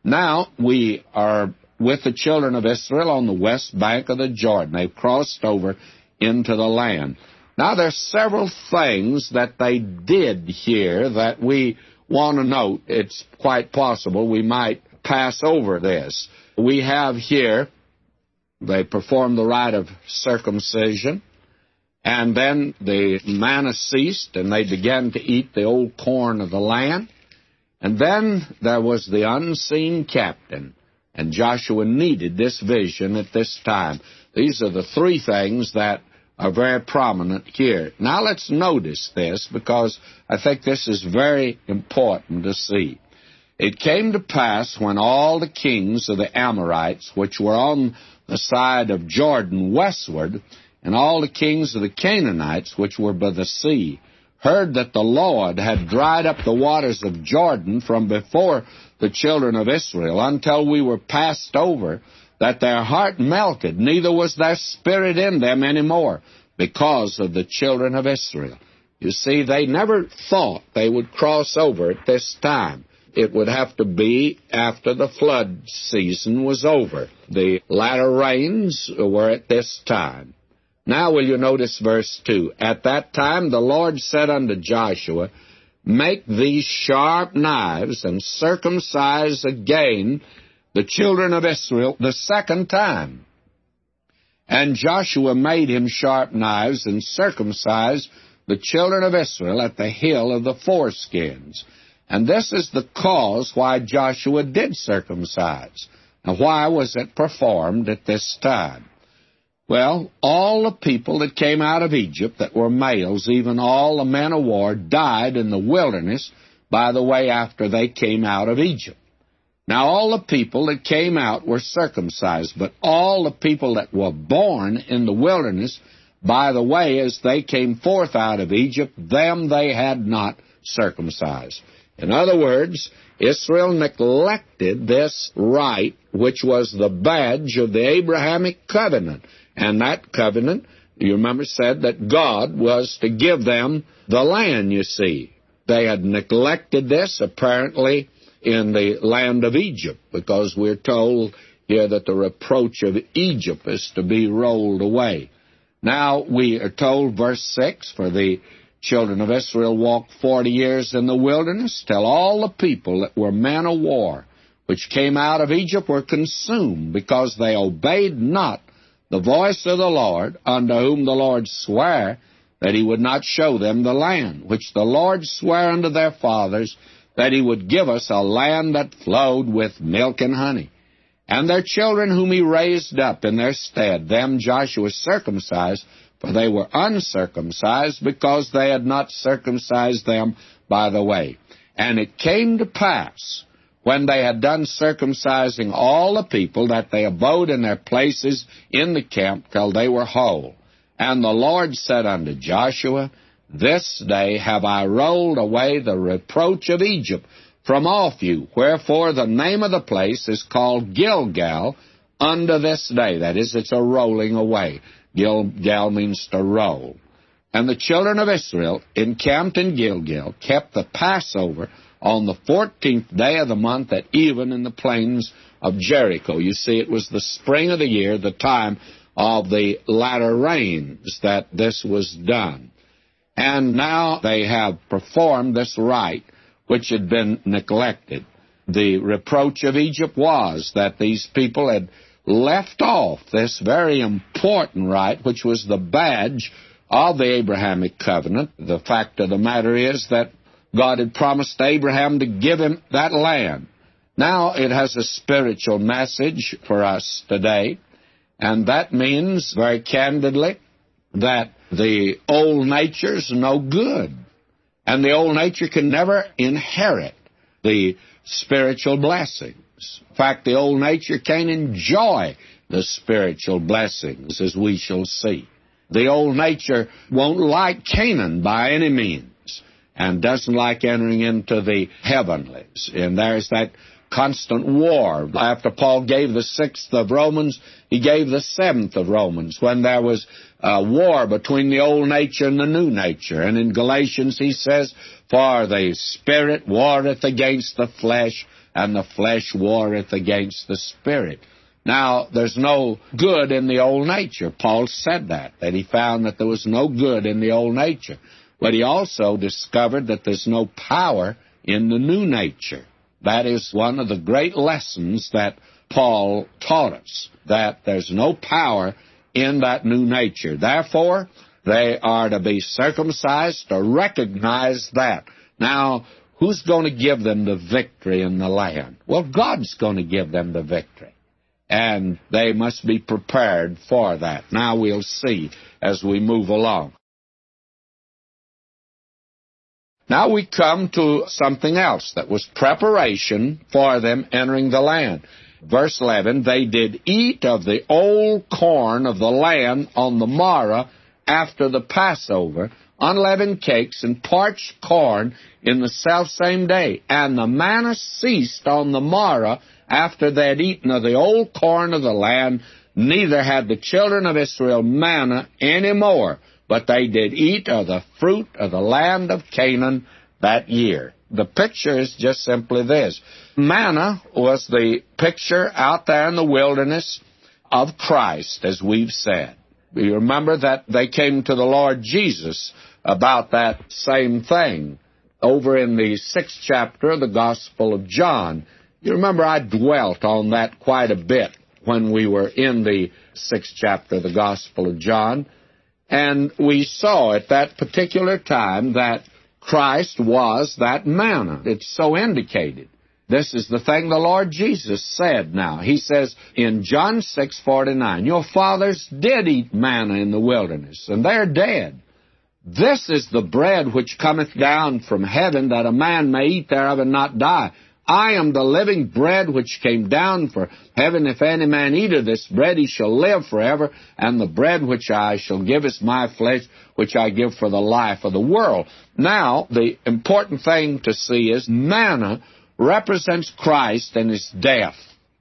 Now we are with the children of Israel on the west bank of the Jordan. They've crossed over into the land. Now there's several things that they did here that we want to note. It's quite possible we might pass over this. We have here, they performed the rite of circumcision, and then the manna ceased, and they began to eat the old corn of the land. And then there was the unseen captain, and Joshua needed this vision at this time. These are the three things that are very prominent here. Now let's notice this, because I think this is very important to see. It came to pass when all the kings of the Amorites, which were on the side of Jordan westward, and all the kings of the Canaanites, which were by the sea, heard that the Lord had dried up the waters of Jordan from before the children of Israel until we were passed over, that their heart melted, neither was there spirit in them any more, because of the children of Israel. You see, they never thought they would cross over at this time. It would have to be after the flood season was over. The latter rains were at this time. Now will you notice verse 2. At that time the Lord said unto Joshua, Make these sharp knives, and circumcise again the children of Israel the second time. And Joshua made him sharp knives, and circumcised the children of Israel at the hill of the foreskins. And this is the cause why Joshua did circumcise. Now why was it performed at this time? Well, all the people that came out of Egypt that were males, even all the men of war, died in the wilderness by the way after they came out of Egypt. Now all the people that came out were circumcised, but all the people that were born in the wilderness by the way as they came forth out of Egypt, them they had not circumcised. In other words, Israel neglected this rite, which was the badge of the Abrahamic covenant. And that covenant, you remember, said that God was to give them the land, you see. They had neglected this, apparently, in the land of Egypt, because we're told here that the reproach of Egypt is to be rolled away. Now, we are told, verse 6, for the children of Israel walked 40 years in the wilderness, till all the people that were men of war, which came out of Egypt, were consumed, because they obeyed not the voice of the Lord, unto whom the Lord sware that he would not show them the land, which the Lord sware unto their fathers, that he would give us a land that flowed with milk and honey. And their children whom he raised up in their stead, them Joshua circumcised, for they were uncircumcised, because they had not circumcised them by the way. And it came to pass, when they had done circumcising all the people, that they abode in their places in the camp till they were whole. And the Lord said unto Joshua, This day have I rolled away the reproach of Egypt from off you, wherefore the name of the place is called Gilgal unto this day. That is, it's a rolling away. Gilgal means to roll. And the children of Israel encamped in Gilgal, kept the Passover on the 14th day of the month at even in the plains of Jericho. You see, it was the spring of the year, the time of the latter rains, that this was done. And now they have performed this rite, which had been neglected. The reproach of Egypt was that these people had left off this very important rite, which was the badge of the Abrahamic covenant. The fact of the matter is that God had promised Abraham to give him that land. Now it has a spiritual message for us today, and that means, very candidly, that the old nature's no good, and the old nature can never inherit the spiritual blessings. In fact, the old nature can't enjoy the spiritual blessings, as we shall see. The old nature won't like Canaan by any means, and doesn't like entering into the heavenlies. And there's that constant war. After Paul gave the 6th of Romans, he gave the 7th of Romans, when there was a war between the old nature and the new nature. And in Galatians he says, For the Spirit warreth against the flesh, and the flesh warreth against the Spirit. Now, there's no good in the old nature. Paul said that he found that there was no good in the old nature. But he also discovered that there's no power in the new nature. That is one of the great lessons that Paul taught us, that there's no power in that new nature. Therefore, they are to be circumcised to recognize that. Now, who's going to give them the victory in the land? Well, God's going to give them the victory. And they must be prepared for that. Now we'll see as we move along. Now we come to something else that was preparation for them entering the land. Verse 11, they did eat of the old corn of the land on the morrow after the Passover, unleavened cakes and parched corn in the selfsame day. And the manna ceased on the morrow after they had eaten of the old corn of the land, neither had the children of Israel manna any more, but they did eat of the fruit of the land of Canaan that year. The picture is just simply this. Manna was the picture out there in the wilderness of Christ, as we've said. You remember that they came to the Lord Jesus about that same thing over in the 6th chapter of the Gospel of John. You remember I dwelt on that quite a bit when we were in the 6th chapter of the Gospel of John. And we saw at that particular time that Christ was that manna. It's so indicated. This is the thing the Lord Jesus said now. He says in John 6:49, your fathers did eat manna in the wilderness, and they're dead. This is the bread which cometh down from heaven, that a man may eat thereof and not die. I am the living bread which came down from heaven. If any man eat of this bread, he shall live forever. And the bread which I shall give is my flesh, which I give for the life of the world. Now, the important thing to see is manna represents Christ and His death.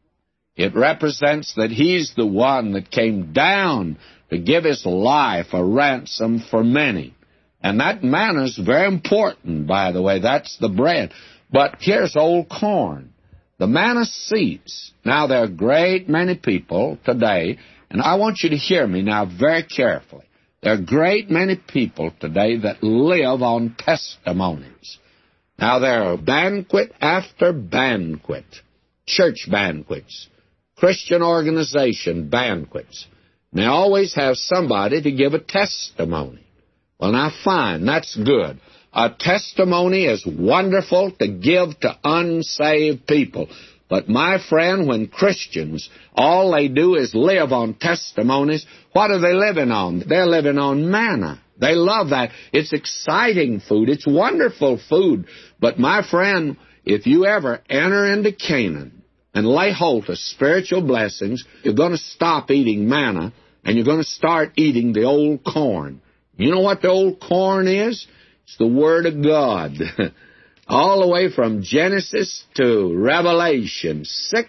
It represents that He's the one that came down to give His life a ransom for many. And that manna is very important, by the way. That's the bread. But here's old corn. The manna ceased. Now, there are a great many people today, and I want you to hear me now very carefully. There are a great many people today that live on testimonies. Now, there are banquet after banquet, church banquets, Christian organization banquets. And they always have somebody to give a testimony. Well, now, fine, that's good. A testimony is wonderful to give to unsaved people. But, my friend, when Christians, all they do is live on testimonies, what are they living on? They're living on manna. They love that. It's exciting food. It's wonderful food. But, my friend, if you ever enter into Canaan and lay hold of spiritual blessings, you're going to stop eating manna, and you're going to start eating the old corn. You know what the old corn is? It's the Word of God. All the way from Genesis to Revelation,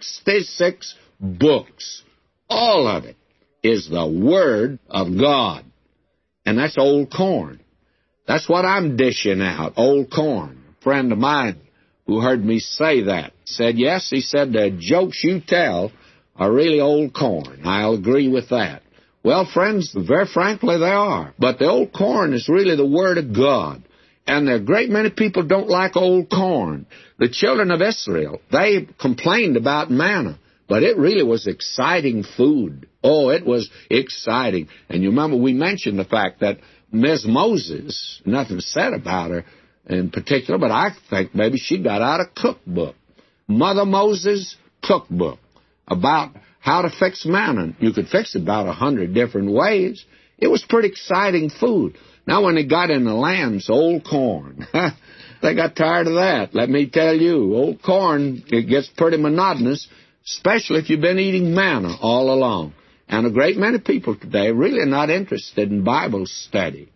66 books. All of it is the Word of God. And that's old corn. That's what I'm dishing out, old corn. A friend of mine who heard me say that said, yes, he said, the jokes you tell are really old corn. I'll agree with that. Well, friends, very frankly, they are. But the old corn is really the Word of God. And a great many people don't like old corn. The children of Israel, they complained about manna, but it really was exciting food. Oh, it was exciting. And you remember we mentioned the fact that Ms. Moses, nothing said about her in particular, but I think maybe she got out a cookbook. Mother Moses' cookbook about how to fix manna. You could fix it about 100 different ways. It was pretty exciting food. Now, when they got in the lambs, old corn, they got tired of that. Let me tell you, old corn, it gets pretty monotonous, especially if you've been eating manna all along. And a great many people today are really not interested in Bible study.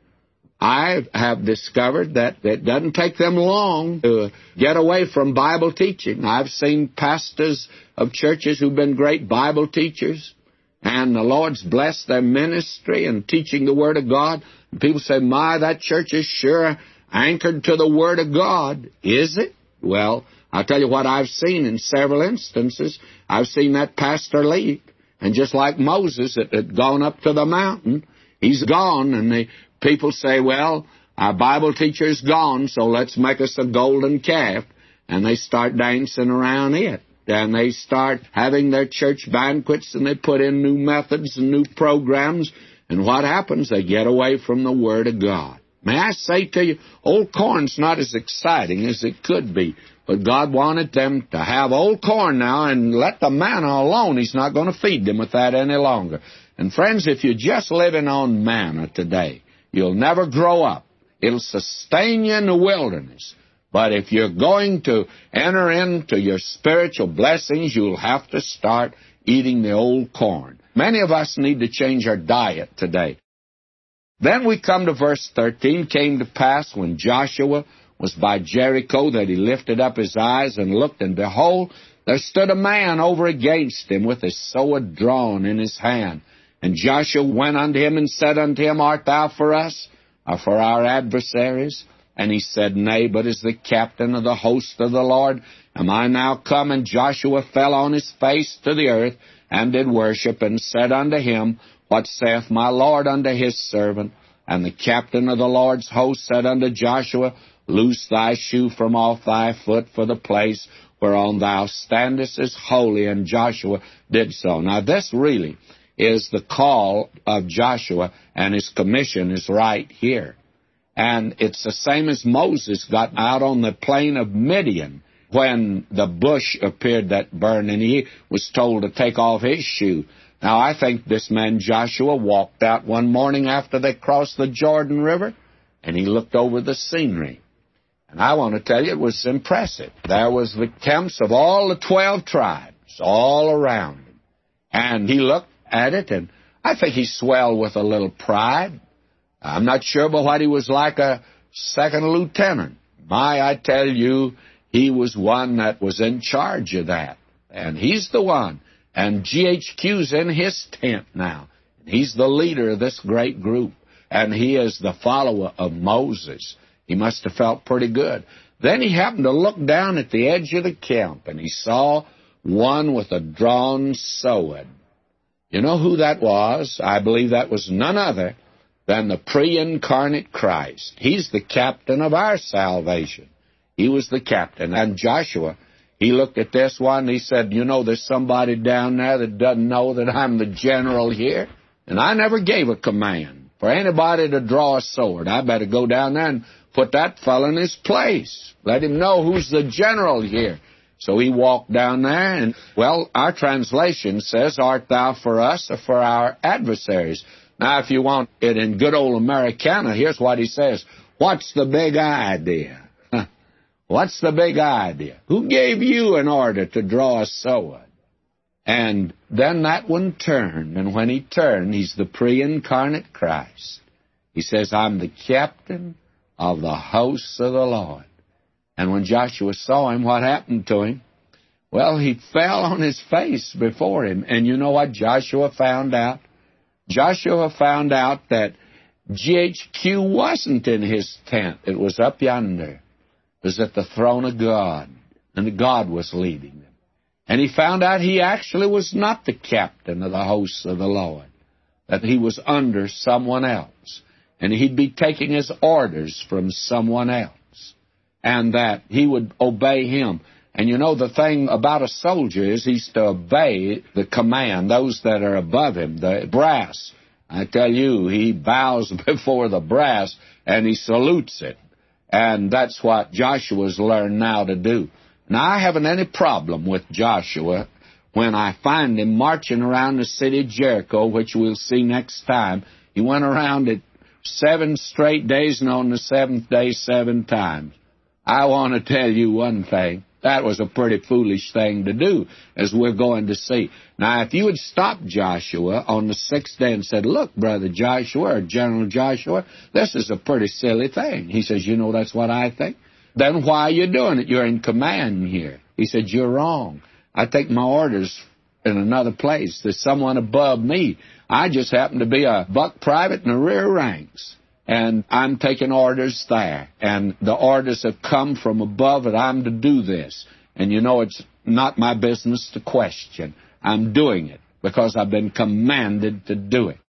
I have discovered that it doesn't take them long to get away from Bible teaching. I've seen pastors of churches who've been great Bible teachers, and the Lord's blessed their ministry and teaching the Word of God. And people say, my, that church is sure anchored to the Word of God. Is it? Well, I'll tell you what I've seen in several instances. I've seen that pastor leave. And just like Moses had gone up to the mountain, he's gone, and the people say, well, our Bible teacher's gone, so let's make us a golden calf. And they start dancing around it. And they start having their church banquets, and they put in new methods and new programs. And what happens? They get away from the Word of God. May I say to you, old corn's not as exciting as it could be. But God wanted them to have old corn now and let the manna alone. He's not going to feed them with that any longer. And friends, if you're just living on manna today, you'll never grow up. It'll sustain you in the wilderness. But if you're going to enter into your spiritual blessings, you'll have to start eating the old corn. Many of us need to change our diet today. Then we come to verse 13. Came to pass when Joshua was by Jericho that he lifted up his eyes and looked, and behold, there stood a man over against him with his sword drawn in his hand. And Joshua went unto him and said unto him, Art thou for us, or for our adversaries? And he said, Nay, but as the captain of the host of the Lord am I now come. And Joshua fell on his face to the earth, and did worship, and said unto him, What saith my Lord unto his servant? And the captain of the Lord's host said unto Joshua, Loose thy shoe from off thy foot, for the place whereon thou standest is holy. And Joshua did so. Now this really is the call of Joshua, and his commission is right here. And it's the same as Moses got out on the plain of Midian when the bush appeared that burned, and he was told to take off his shoe. Now I think this man Joshua walked out one morning after they crossed the Jordan River, and he looked over the scenery. And I want to tell you, it was impressive. There was the camps of all the 12 tribes all around him. And he looked at it, and I think he swelled with a little pride. I'm not sure but what he was like a second lieutenant. I tell you, he was one that was in charge of that. And he's the one. And GHQ's in his tent now. He's the leader of this great group. And he is the follower of Moses. He must have felt pretty good. Then he happened to look down at the edge of the camp, and he saw one with a drawn sword. You know who that was? I believe that was none other than the pre-incarnate Christ. He's the captain of our salvation. He was the captain. And Joshua, he looked at this one, and he said, You know, there's somebody down there that doesn't know that I'm the general here. And I never gave a command for anybody to draw a sword. I better go down there and put that fellow in his place. Let him know who's the general here. So he walked down there, and, well, our translation says, Art thou for us or for our adversaries? Now, if you want it in good old Americana, here's what he says. What's the big idea? What's the big idea? Who gave you an order to draw a sword? And then that one turned, and when he turned, he's the pre-incarnate Christ. He says, I'm the captain of the hosts of the Lord. And when Joshua saw him, what happened to him? Well, he fell on his face before him. And you know what Joshua found out? Joshua found out that GHQ wasn't in his tent. It was up yonder. It was at the throne of God. And God was leading them. And he found out he actually was not the captain of the hosts of the Lord. That he was under someone else. And he'd be taking his orders from someone else. And that he would obey him. And you know, the thing about a soldier is he's to obey the command, those that are above him, the brass. I tell you, he bows before the brass and he salutes it. And that's what Joshua's learned now to do. Now, I haven't any problem with Joshua when I find him marching around the city of Jericho, which we'll see next time. He went around it 7 straight days, and on the 7th day 7 times. I want to tell you one thing. That was a pretty foolish thing to do, as we're going to see. Now, if you had stopped Joshua on the 6th day and said, Look, Brother Joshua, or General Joshua, this is a pretty silly thing. He says, You know, that's what I think. Then why are you doing it? You're in command here. He said, You're wrong. I take my orders in another place. There's someone above me. I just happen to be a buck private in the rear ranks. And I'm taking orders there. And the orders have come from above that I'm to do this. And you know it's not my business to question. I'm doing it because I've been commanded to do it.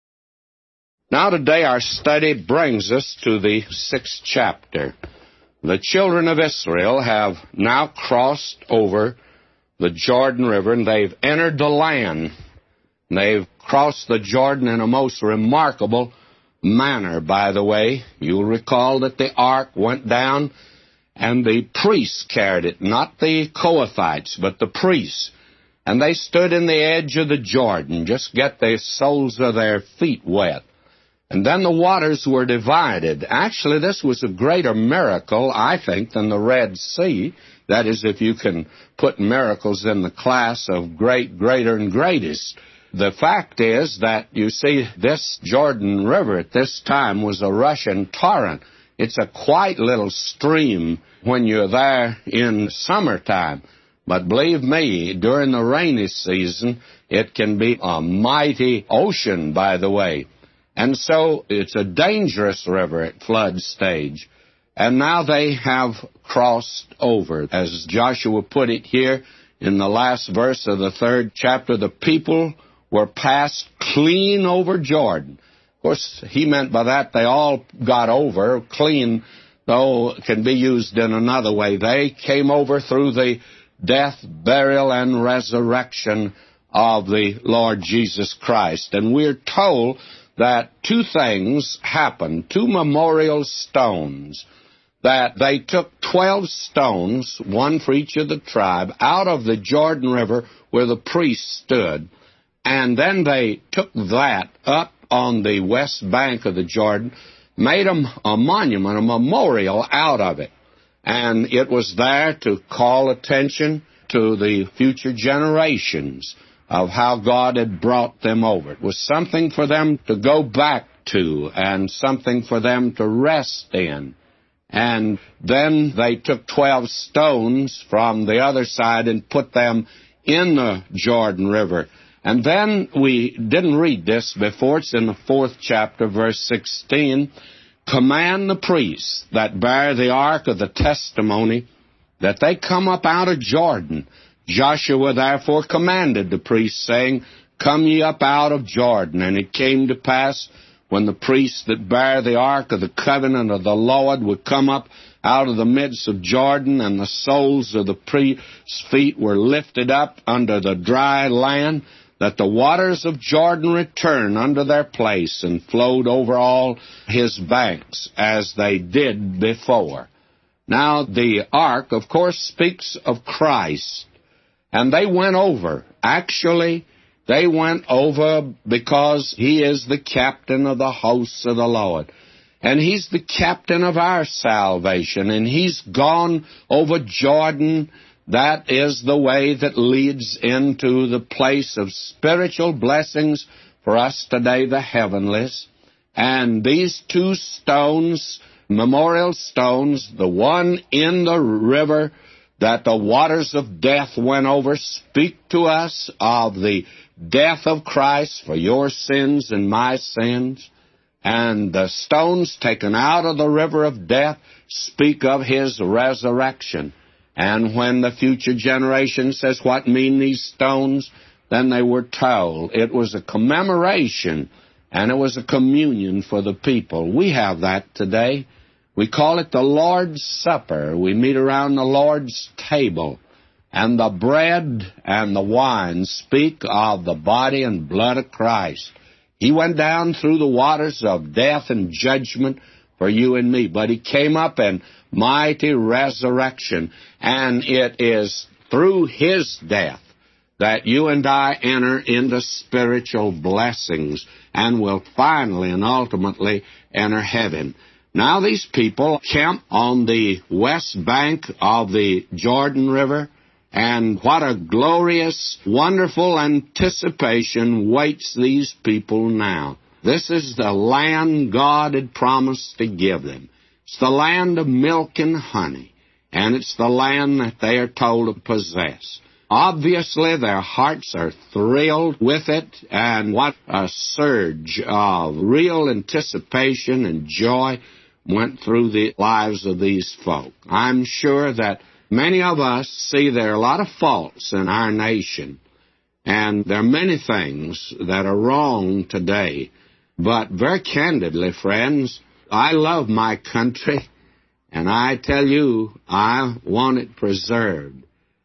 Now today our study brings us to the 6th chapter. The children of Israel have now crossed over the Jordan River, and they've entered the land. They've crossed the Jordan in a most remarkable manner, by the way. You'll recall that the ark went down, and the priests carried it, not the Kohathites, but the priests. And they stood in the edge of the Jordan, just get the soles of their feet wet. And then the waters were divided. Actually, this was a greater miracle, I think, than the Red Sea. That is, if you can put miracles in the class of great, greater, and greatest. The fact is that, you see, this Jordan River at this time was a rushing torrent. It's a quiet little stream when you're there in summertime. But believe me, during the rainy season, it can be a mighty ocean, by the way. And so it's a dangerous river at flood stage. And now they have crossed over. As Joshua put it here in the last verse of the 3rd chapter, the people were passed clean over Jordan. Of course, he meant by that they all got over. Clean, though, can be used in another way. They came over through the death, burial, and resurrection of the Lord Jesus Christ. And we're told that 2 things happened, 2 memorial stones, that they took 12 stones, one for each of the tribe, out of the Jordan River where the priests stood, and then they took that up on the west bank of the Jordan, made a monument, a memorial out of it. And it was there to call attention to the future generations of how God had brought them over. It was something for them to go back to and something for them to rest in. And then they took 12 stones from the other side and put them in the Jordan River. And then we didn't read this before. It's in the 4th chapter, verse 16. Command the priests that bear the ark of the testimony that they come up out of Jordan. Joshua therefore commanded the priests, saying, Come ye up out of Jordan. And it came to pass, when the priests that bear the ark of the covenant of the Lord would come up out of the midst of Jordan, and the soles of the priests' feet were lifted up under the dry land, that the waters of Jordan returned unto their place, and flowed over all his banks, as they did before. Now, the ark, of course, speaks of Christ. And they went over. Actually, they went over because he is the captain of the hosts of the Lord. And he's the captain of our salvation. And he's gone over Jordan. That is the way that leads into the place of spiritual blessings for us today, the heavenlies. And these 2 stones, memorial stones, the one in the river that the waters of death went over, speak to us of the death of Christ for your sins and my sins. And the stones taken out of the river of death speak of his resurrection. And when the future generation says, what mean these stones? Then they were told it was a commemoration and it was a communion for the people. We have that today. We call it the Lord's Supper. We meet around the Lord's table. And the bread and the wine speak of the body and blood of Christ. He went down through the waters of death and judgment for you and me. But he came up in mighty resurrection. And it is through his death that you and I enter into spiritual blessings and will finally and ultimately enter heaven. Now these people camp on the west bank of the Jordan River, and what a glorious, wonderful anticipation waits these people now. This is the land God had promised to give them. It's the land of milk and honey, and it's the land that they are told to possess. Obviously, their hearts are thrilled with it, and what a surge of real anticipation and joy went through the lives of these folk. I'm sure that Many of us see there are a lot of faults in our nation, and there are many things that are wrong today. But very candidly, friends, I love my country, and I tell you, I want it preserved.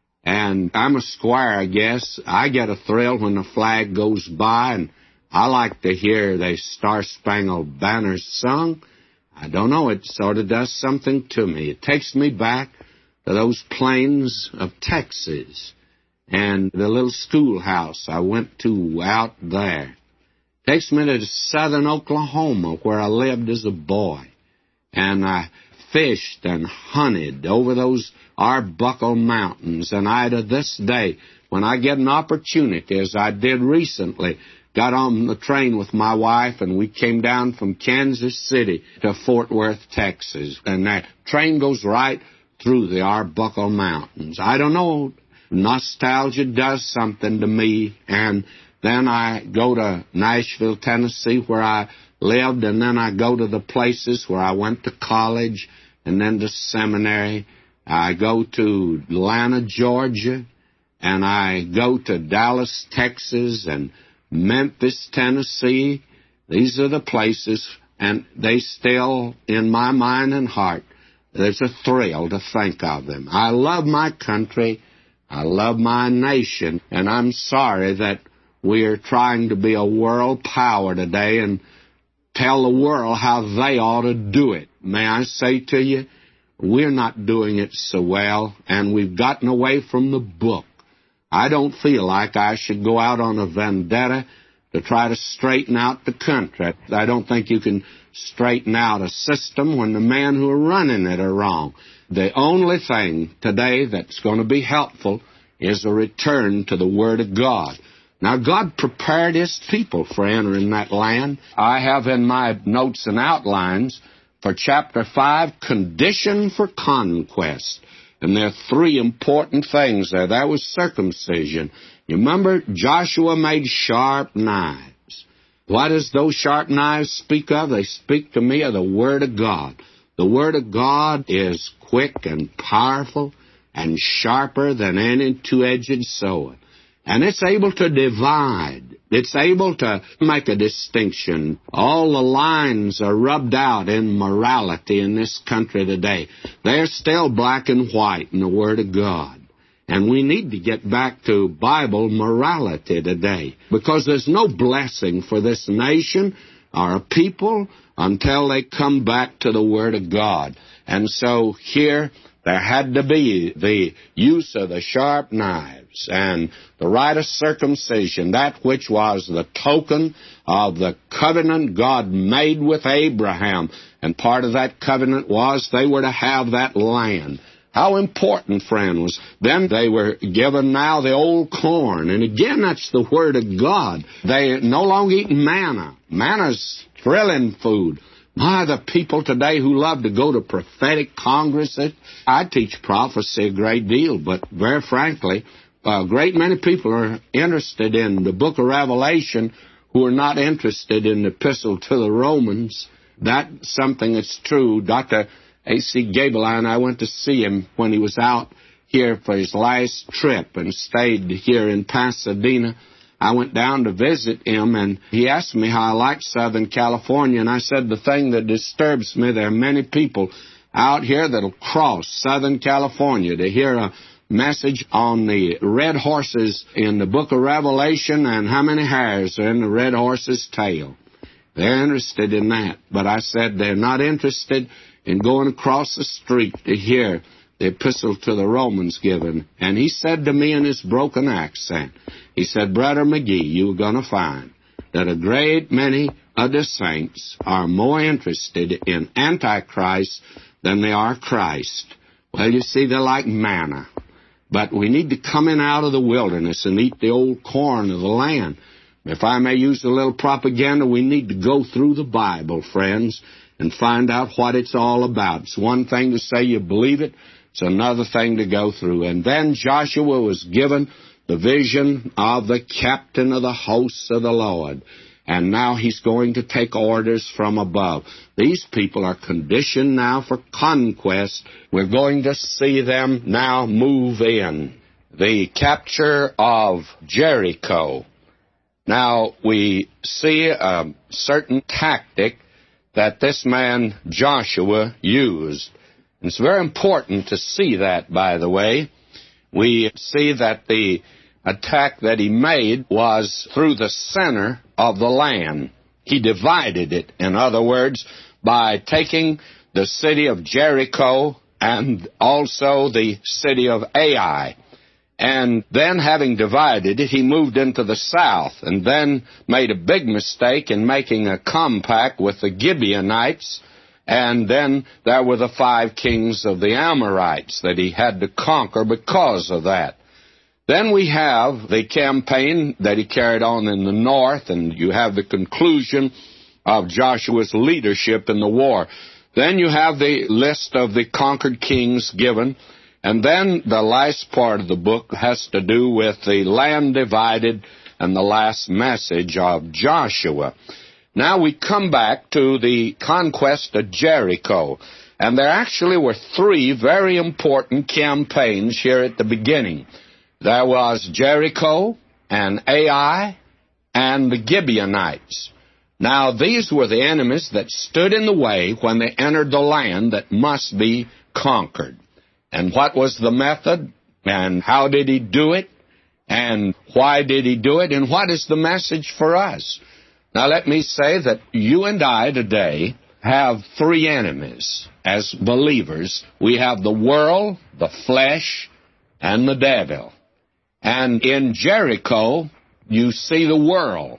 And I'm a squire, I guess. I get a thrill when the flag goes by, and I like to hear the Star-Spangled Banner sung. I don't know, it sort of does something to me. It takes me back to those plains of Texas and the little schoolhouse I went to out there. It takes me to southern Oklahoma, where I lived as a boy. And I fished and hunted over those Arbuckle Mountains. And I, to this day, when I get an opportunity, as I did recently, got on the train with my wife, and we came down from Kansas City to Fort Worth, Texas. And that train goes right through the Arbuckle Mountains. I don't know, nostalgia does something to me. And then I go to Nashville, Tennessee, where I lived, and then I go to the places where I went to college and then to seminary. I go to Atlanta, Georgia, and I go to Dallas, Texas, and Memphis, Tennessee. These are the places, and they still, in my mind and heart, there's a thrill to think of them. I love my country. I love my nation, and I'm sorry that we are trying to be a world power today and tell the world how they ought to do it. May I say to you, we're not doing it so well, and we've gotten away from the book. I don't feel like I should go out on a vendetta to try to straighten out the country. I don't think you can straighten out a system when the men who are running it are wrong. The only thing today that's going to be helpful is a return to the Word of God. Now, God prepared His people for entering that land. I have in my notes and outlines for chapter 5, condition for conquest. And there are three important things there. That was circumcision. You remember, Joshua made sharp knives. What does those sharp knives speak of? They speak to me of the Word of God. The Word of God is quick and powerful and sharper than any two-edged sword. And it's able to divide. It's able to make a distinction. All the lines are rubbed out in morality in this country today. They're still black and white in the Word of God. And we need to get back to Bible morality today, because there's no blessing for this nation or a people until they come back to the Word of God. And so here there had to be the use of the sharp knives and the rite of circumcision, that which was the token of the covenant God made with Abraham. And part of that covenant was they were to have that land. How important, friend, was then they were given now the old corn. And again, that's the Word of God. They no longer eat manna. Manna's thrilling food. My, the people today who love to go to prophetic congresses. I teach prophecy a great deal, but very frankly, a great many people are interested in the book of Revelation who are not interested in the epistle to the Romans. That's something that's true. Dr. A.C. Gaebelein, I went to see him when he was out here for his last trip and stayed here in Pasadena. I went down to visit him, and he asked me how I liked Southern California, and I said, the thing that disturbs me, there are many people out here that'll cross Southern California to hear a message on the red horses in the book of Revelation and how many hairs are in the red horse's tail. They're interested in that, but I said they're not interested in going across the street to hear the epistle to the Romans given. And he said to me in his broken accent, he said, Brother McGee, you're going to find that a great many of the saints are more interested in Antichrist than they are Christ. Well, you see, they're like manna. But we need to come in out of the wilderness and eat the old corn of the land. If I may use a little propaganda, we need to go through the Bible, friends, and find out what it's all about. It's one thing to say you believe it. It's another thing to go through. And then Joshua was given the vision of the captain of the hosts of the Lord. and now he's going to take orders from above. These people are conditioned now for conquest. We're going to see them now move in. The capture of Jericho. Now, we see a certain tactic that this man Joshua used. It's very important to see that, by the way. We see that the attack that he made was through the center of the land. He divided it, in other words, by taking the city of Jericho and also the city of Ai. And then, having divided it, he moved into the south and then made a big mistake in making a compact with the Gibeonites. And then there were the 5 kings of the Amorites that he had to conquer because of that. Then we have the campaign that he carried on in the north, and you have the conclusion of Joshua's leadership in the war. Then you have the list of the conquered kings given. And then the last part of the book has to do with the land divided and the last message of Joshua. Now we come back to the conquest of Jericho. And there actually were 3 very important campaigns here at the beginning. There was Jericho and Ai and the Gibeonites. Now these were the enemies that stood in the way when they entered the land that must be conquered. And what was the method? And how did he do it? And why did he do it? And what is the message for us? Now let me say that you and I today have 3 enemies as believers. We have the world, the flesh, and the devil. And in Jericho, you see the world.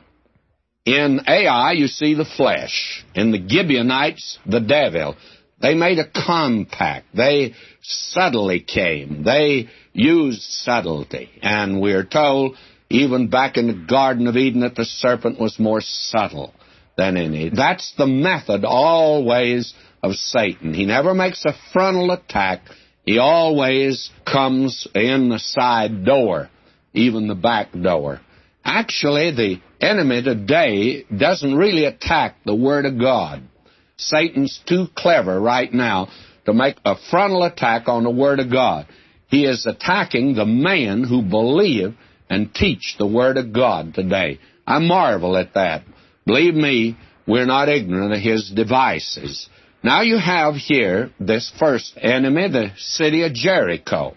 In Ai, you see the flesh. In the Gibeonites, the devil. They made a compact. They subtly came. They used subtlety. And we're told, even back in the Garden of Eden, that the serpent was more subtle than any. That's the method always of Satan. He never makes a frontal attack. He always comes in the side door, even the back door. Actually, the enemy today doesn't really attack the Word of God. Satan's too clever right now to make a frontal attack on the Word of God. He is attacking the man who believe and teach the Word of God today. I marvel at that. Believe me, we're not ignorant of his devices. Now you have here this first enemy, the city of Jericho.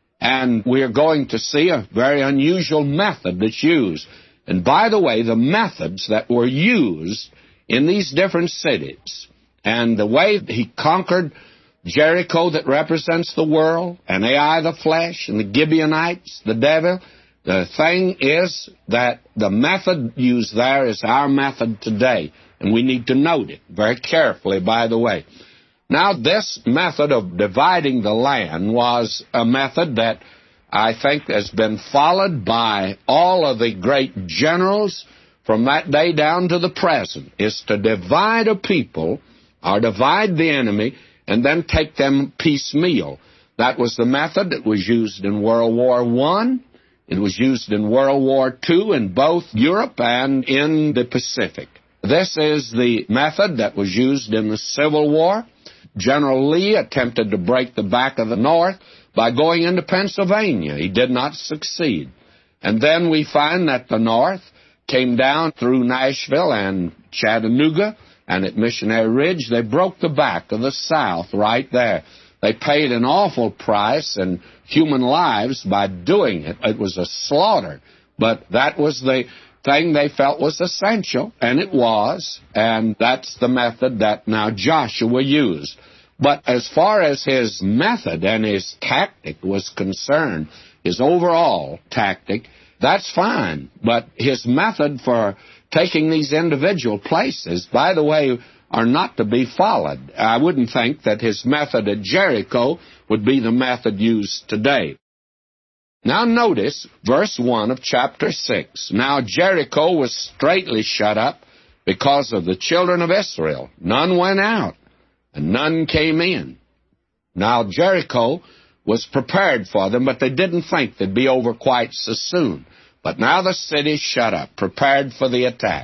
And we're going to see a very unusual method that's used. And by the way, the methods that were used in these different cities, and the way he conquered Jericho that represents the world, and Ai the flesh, and the Gibeonites, the devil, the thing is that the method used there is our method today, and we need to note it very carefully, by the way. Now, this method of dividing the land was a method that I think has been followed by all of the great generals from that day down to the present, is to divide a people or divide the enemy and then take them piecemeal. That was the method that was used in World War I. It was used in World War II in both Europe and in the Pacific. This is the method that was used in the Civil War. General Lee attempted to break the back of the North by going into Pennsylvania. He did not succeed. And then we find that the North came down through Nashville and Chattanooga, and at Missionary Ridge, they broke the back of the South right there. They paid an awful price in human lives by doing it. It was a slaughter, but that was the thing they felt was essential, and it was, and that's the method that now Joshua used. But as far as his method and his tactic was concerned, his overall tactic, that's fine. But his method for taking these individual places, by the way, are not to be followed. I wouldn't think that his method at Jericho would be the method used today. Now notice verse 1 of chapter 6. Now Jericho was straitly shut up because of the children of Israel. None went out, and none came in. Now Jericho was prepared for them, but they didn't think they'd be over quite so soon. But now the city's shut up, prepared for the attack.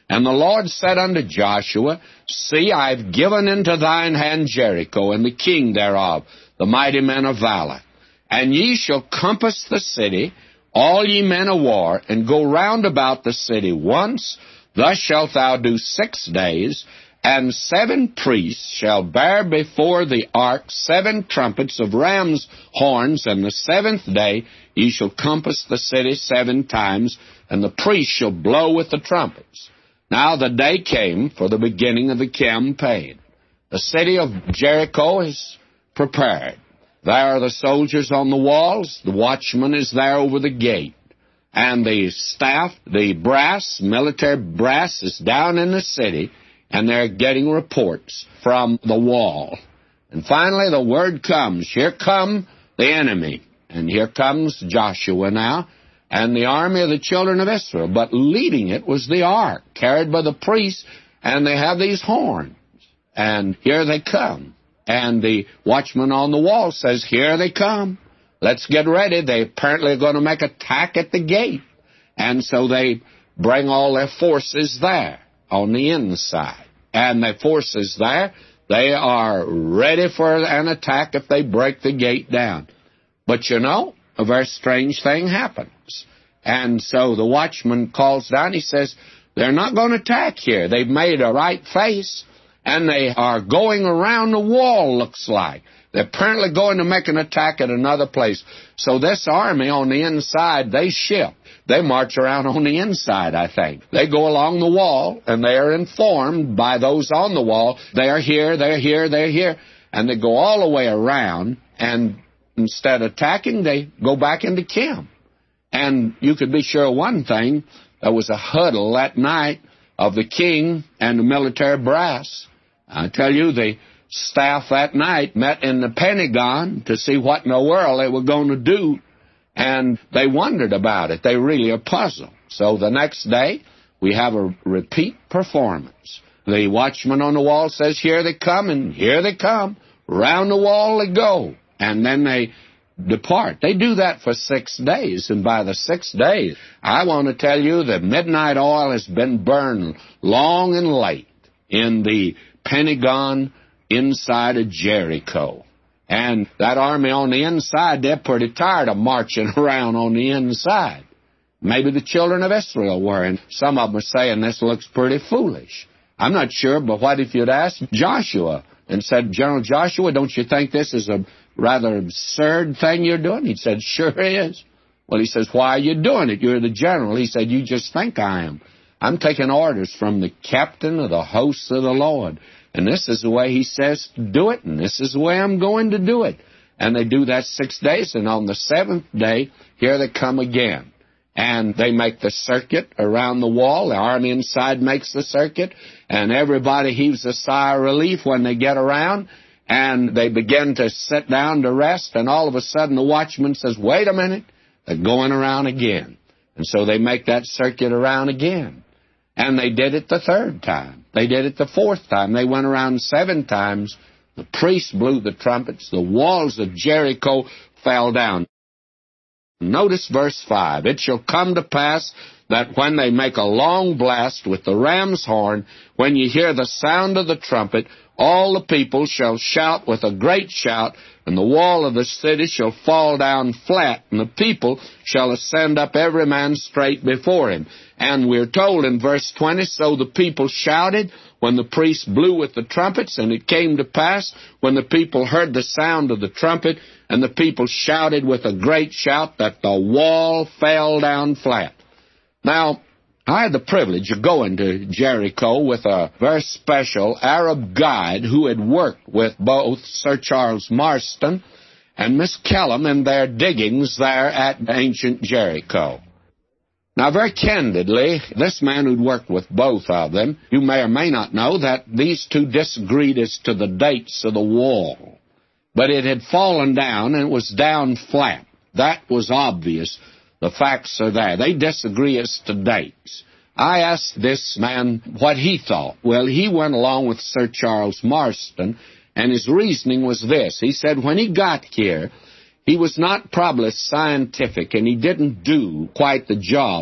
And the Lord said unto Joshua, See, I have given into thine hand Jericho, and the king thereof, the mighty men of valor. And ye shall compass the city, all ye men of war, and go round about the city once. Thus shalt thou do 6 days. And 7 priests shall bear before the ark 7 trumpets of ram's horns, and the 7th day ye shall compass the city 7 times, and the priests shall blow with the trumpets. Now the day came for the beginning of the campaign. The city of Jericho is prepared. There are the soldiers on the walls. The watchman is there over the gate. And the staff, the brass, military brass, is down in the city, and they're getting reports from the wall. And finally the word comes, here come the enemy. And here comes Joshua now, and the army of the children of Israel. But leading it was the ark, carried by the priests, and they have these horns. And here they come. And the watchman on the wall says, here they come. Let's get ready. They apparently are going to make attack at the gate. And so they bring all their forces there on the inside. And the forces there, they are ready for an attack if they break the gate down. But you know, a very strange thing happens. And so the watchman calls down, he says, they're not going to attack here. They've made a right face, and they are going around the wall, looks like. They're apparently going to make an attack at another place. So this army on the inside, they shift. They march around on the inside, I think. They go along the wall, and they are informed by those on the wall, they are here, they're here, they're here. And they go all the way around, and instead of attacking, they go back into camp. And you could be sure of one thing, there was a huddle that night of the king and the military brass. I tell you, the staff that night met in the Pentagon to see what in the world they were going to do, and they wondered about it. They really are puzzled. So the next day, we have a repeat performance. The watchman on the wall says, here they come, and here they come. Round the wall they go, and then they depart. They do that for 6 days, and by the 6th day, I want to tell you that midnight oil has been burned long and late in the Pentagon inside of Jericho. And that army on the inside, they're pretty tired of marching around on the inside. Maybe the children of Israel were, and some of them are saying this looks pretty foolish. I'm not sure, but what if you'd asked Joshua and said, General Joshua, don't you think this is a rather absurd thing you're doing? He said, sure is. Well, he says, why are you doing it? You're the general. He said, you just think I am. I'm taking orders from the captain of the hosts of the Lord. And this is the way he says to do it, and this is the way I'm going to do it. And they do that 6 days, and on the 7th day, here they come again. And they make the circuit around the wall. The army inside makes the circuit, and everybody heaves a sigh of relief when they get around, and they begin to sit down to rest, and all of a sudden the watchman says, wait a minute, they're going around again. And so they make that circuit around again. And they did it the 3rd time. They did it the 4th time. They went around 7 times. The priests blew the trumpets. The walls of Jericho fell down. Notice verse 5. It shall come to pass that when they make a long blast with the ram's horn, when you hear the sound of the trumpet, all the people shall shout with a great shout, and the wall of the city shall fall down flat, and the people shall ascend up every man straight before him. And we're told in verse 20, so the people shouted when the priests blew with the trumpets, and it came to pass when the people heard the sound of the trumpet, and the people shouted with a great shout, that the wall fell down flat. Now, I had the privilege of going to Jericho with a very special Arab guide who had worked with both Sir Charles Marston and Miss Kellum in their diggings there at ancient Jericho. Now, very candidly, this man who'd worked with both of them, you may or may not know that these two disagreed as to the dates of the wall. But it had fallen down, and it was down flat. That was obvious. The facts are there. They disagree as to dates. I asked this man what he thought. Well, he went along with Sir Charles Marston, and his reasoning was this. He said when he got here, he was not probably scientific, and he didn't do quite the job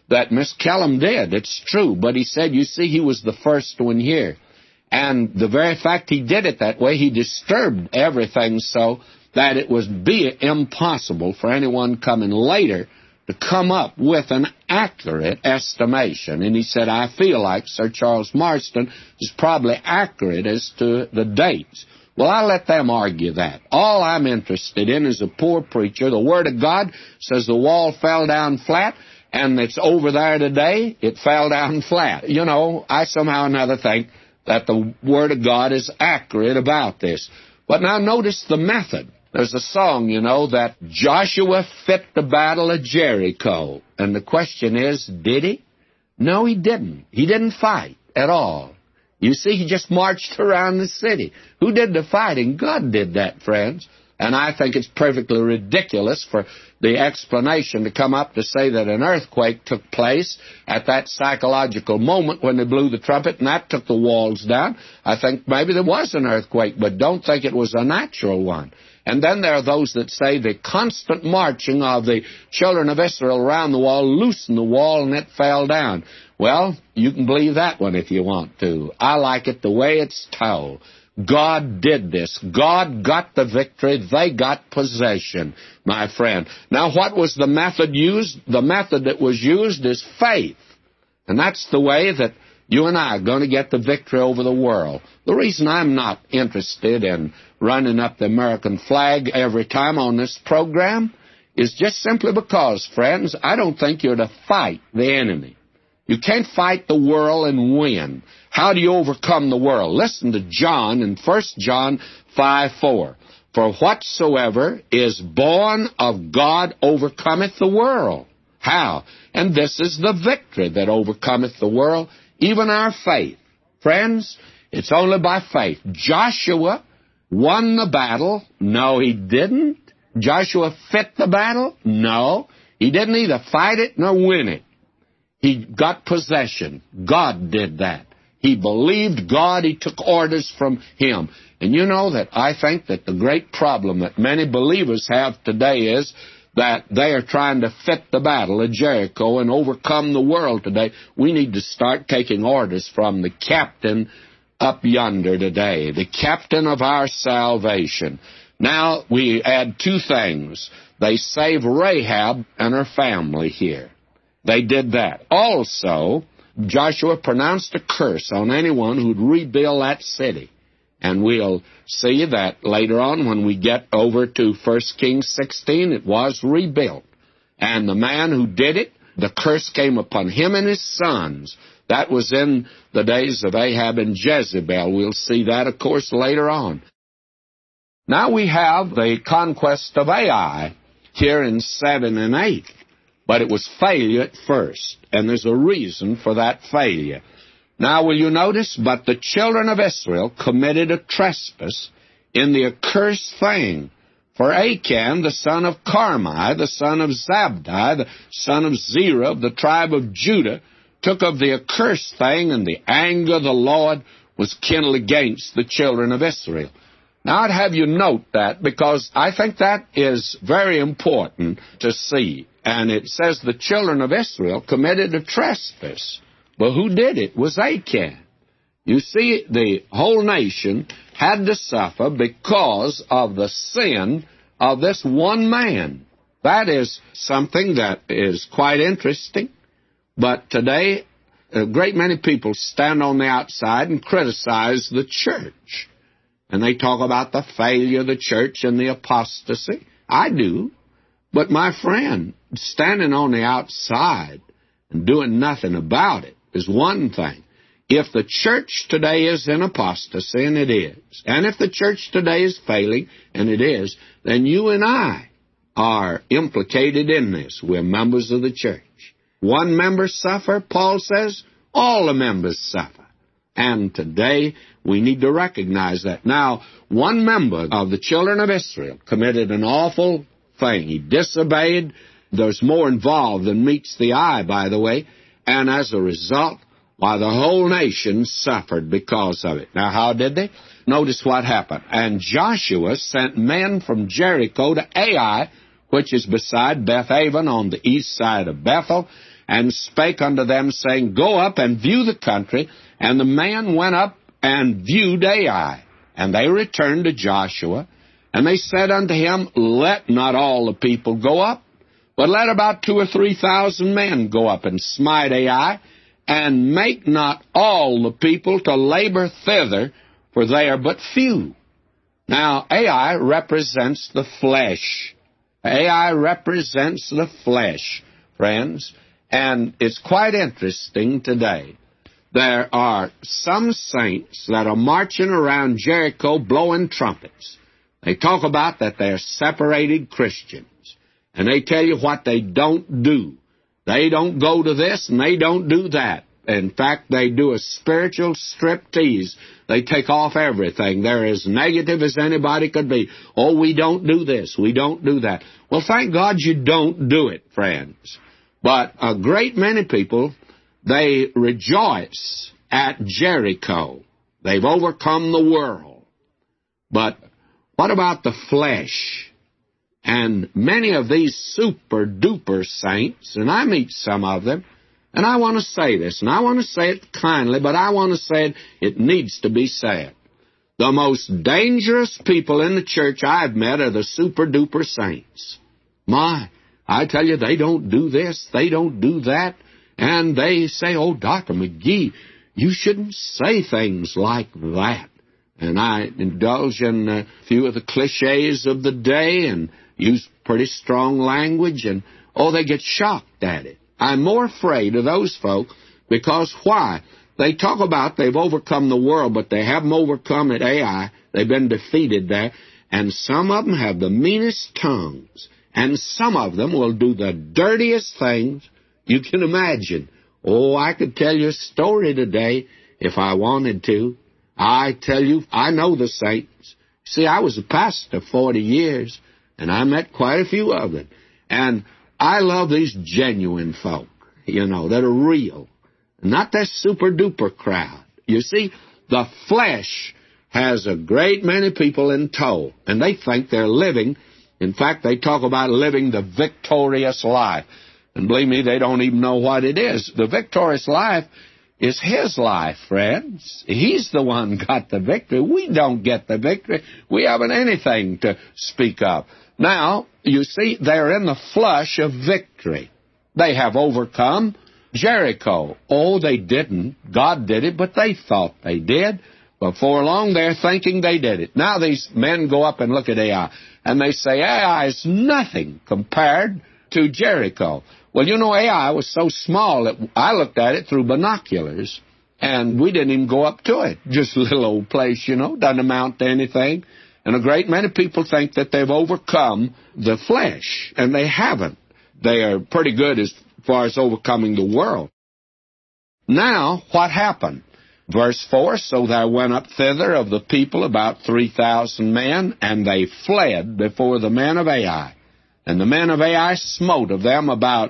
that Miss Kellum did. It's true. But he said, you see, he was the first one here. And the very fact he did it that way, he disturbed everything so that it would be impossible for anyone coming later to come up with an accurate estimation. And he said, I feel like Sir Charles Marston is probably accurate as to the dates. Well, I'll let them argue that. All I'm interested in is a poor preacher. The Word of God says the wall fell down flat, and it's over there today. It fell down flat. You know, I somehow or another think that the Word of God is accurate about this. But now notice the method. There's a song, you know, that Joshua fit the battle of Jericho. And the question is, did he? No, he didn't. He didn't fight at all. You see, he just marched around the city. Who did the fighting? God did that, friends. And I think it's perfectly ridiculous for the explanation to come up to say that an earthquake took place at that psychological moment when they blew the trumpet and that took the walls down. I think maybe there was an earthquake, but don't think it was a natural one. And then there are those that say the constant marching of the children of Israel around the wall loosened the wall and it fell down. Well, you can believe that one if you want to. I like it the way it's told. God did this. God got the victory. They got possession, my friend. Now, what was the method used? The method that was used is faith. And that's the way that you and I are going to get the victory over the world. The reason I'm not interested in running up the American flag every time on this program is just simply because, friends, I don't think you're to fight the enemy. You can't fight the world and win. How do you overcome the world? Listen to John in 1 John 5:4. For whatsoever is born of God overcometh the world. How? And this is the victory that overcometh the world, even our faith. Friends, it's only by faith. Joshua won the battle. No, he didn't. Joshua fit the battle. No, he didn't either fight it nor win it. He got possession. God did that. He believed God. He took orders from Him. And you know that I think that the great problem that many believers have today is that they are trying to fit the battle of Jericho and overcome the world today. We need to start taking orders from the captain up yonder today, the captain of our salvation. Now, we add two things. They saved Rahab and her family here. They did that. Also, Joshua pronounced a curse on anyone who'd rebuild that city. And we'll see that later on when we get over to 1 Kings 16, it was rebuilt. And the man who did it, the curse came upon him and his sons. That was in the days of Ahab and Jezebel. We'll see that, of course, later on. Now we have the conquest of Ai here in 7 and 8. But it was failure at first, and there's a reason for that failure. Now, will you notice? But the children of Israel committed a trespass in the accursed thing. For Achan, the son of Carmi, the son of Zabdi, the son of Zerah, of the tribe of Judah, took of the accursed thing, and the anger of the Lord was kindled against the children of Israel. Now, I'd have you note that, because I think that is very important to see. And it says the children of Israel committed a trespass. But who did it? It was Achan. You see, the whole nation had to suffer because of the sin of this one man. That is something that is quite interesting. But today, a great many people stand on the outside and criticize the church. And they talk about the failure of the church and the apostasy. I do. But my friend, standing on the outside and doing nothing about it is one thing. If the church today is in apostasy, and it is, and if the church today is failing, and it is, then you and I are implicated in this. We're members of the church. One member suffer, Paul says, all the members suffer. And today we need to recognize that. Now, one member of the children of Israel committed an awful thing. He disobeyed. There's more involved than meets the eye, by the way. And as a result, why, the whole nation suffered because of it. Now, how did they? Notice what happened. And Joshua sent men from Jericho to Ai, which is beside Beth-aven on the east side of Bethel. and spake unto them, saying, Go up and view the country. And the man went up and viewed Ai. And they returned to Joshua, and they said unto him, Let not all the people go up, but let about 2,000 or 3,000 men go up and smite Ai, and make not all the people to labor thither, for they are but few. Now, Ai represents the flesh. Ai represents the flesh, friends, and it's quite interesting today. There are some saints that are marching around Jericho blowing trumpets. They talk about that they're separated Christians, and they tell you what they don't do. They don't go to this, and they don't do that. In fact, they do a spiritual striptease. They take off everything. They're as negative as anybody could be. Oh, we don't do this. We don't do that. Well, thank God you don't do it, friends. But a great many people, they rejoice at Jericho. They've overcome the world. But what about the flesh? And many of these super-duper saints, and I meet some of them, and I want to say this, and I want to say it kindly, but I want to say it needs to be said. The most dangerous people in the church I've met are the super-duper saints. My, I tell you, they don't do this, they don't do that, and they say, Oh, Dr. McGee, you shouldn't say things like that. And I indulge in a few of the cliches of the day and use pretty strong language, and, oh, they get shocked at it. I'm more afraid of those folk because why? They talk about they've overcome the world, but they haven't overcome at Ai. They've been defeated there. And some of them have the meanest tongues. And some of them will do the dirtiest things you can imagine. Oh, I could tell you a story today if I wanted to. I tell you, I know the saints. See, I was a pastor 40 years, and I met quite a few of them. And I love these genuine folk, that are real. Not that super-duper crowd. You see, the flesh has a great many people in tow, and they think they're living. In fact, they talk about living the victorious life. And believe me, they don't even know what it is. The victorious life is his life, friends. He's the one got the victory. We don't get the victory. We haven't anything to speak of. Now, you see, they're in the flush of victory. They have overcome Jericho. Oh, they didn't. God did it, but they thought they did. Before long, they're thinking they did it. Now these men go up and look at Ai, and they say, Ai is nothing compared to Jericho. Well, Ai was so small that I looked at it through binoculars, and we didn't even go up to it. Just a little old place, doesn't amount to anything. And a great many people think that they've overcome the flesh, and they haven't. They are pretty good as far as overcoming the world. Now, what happened? Verse 4, So there went up thither of the people about 3,000 men, and they fled before the men of Ai. And the men of Ai smote of them about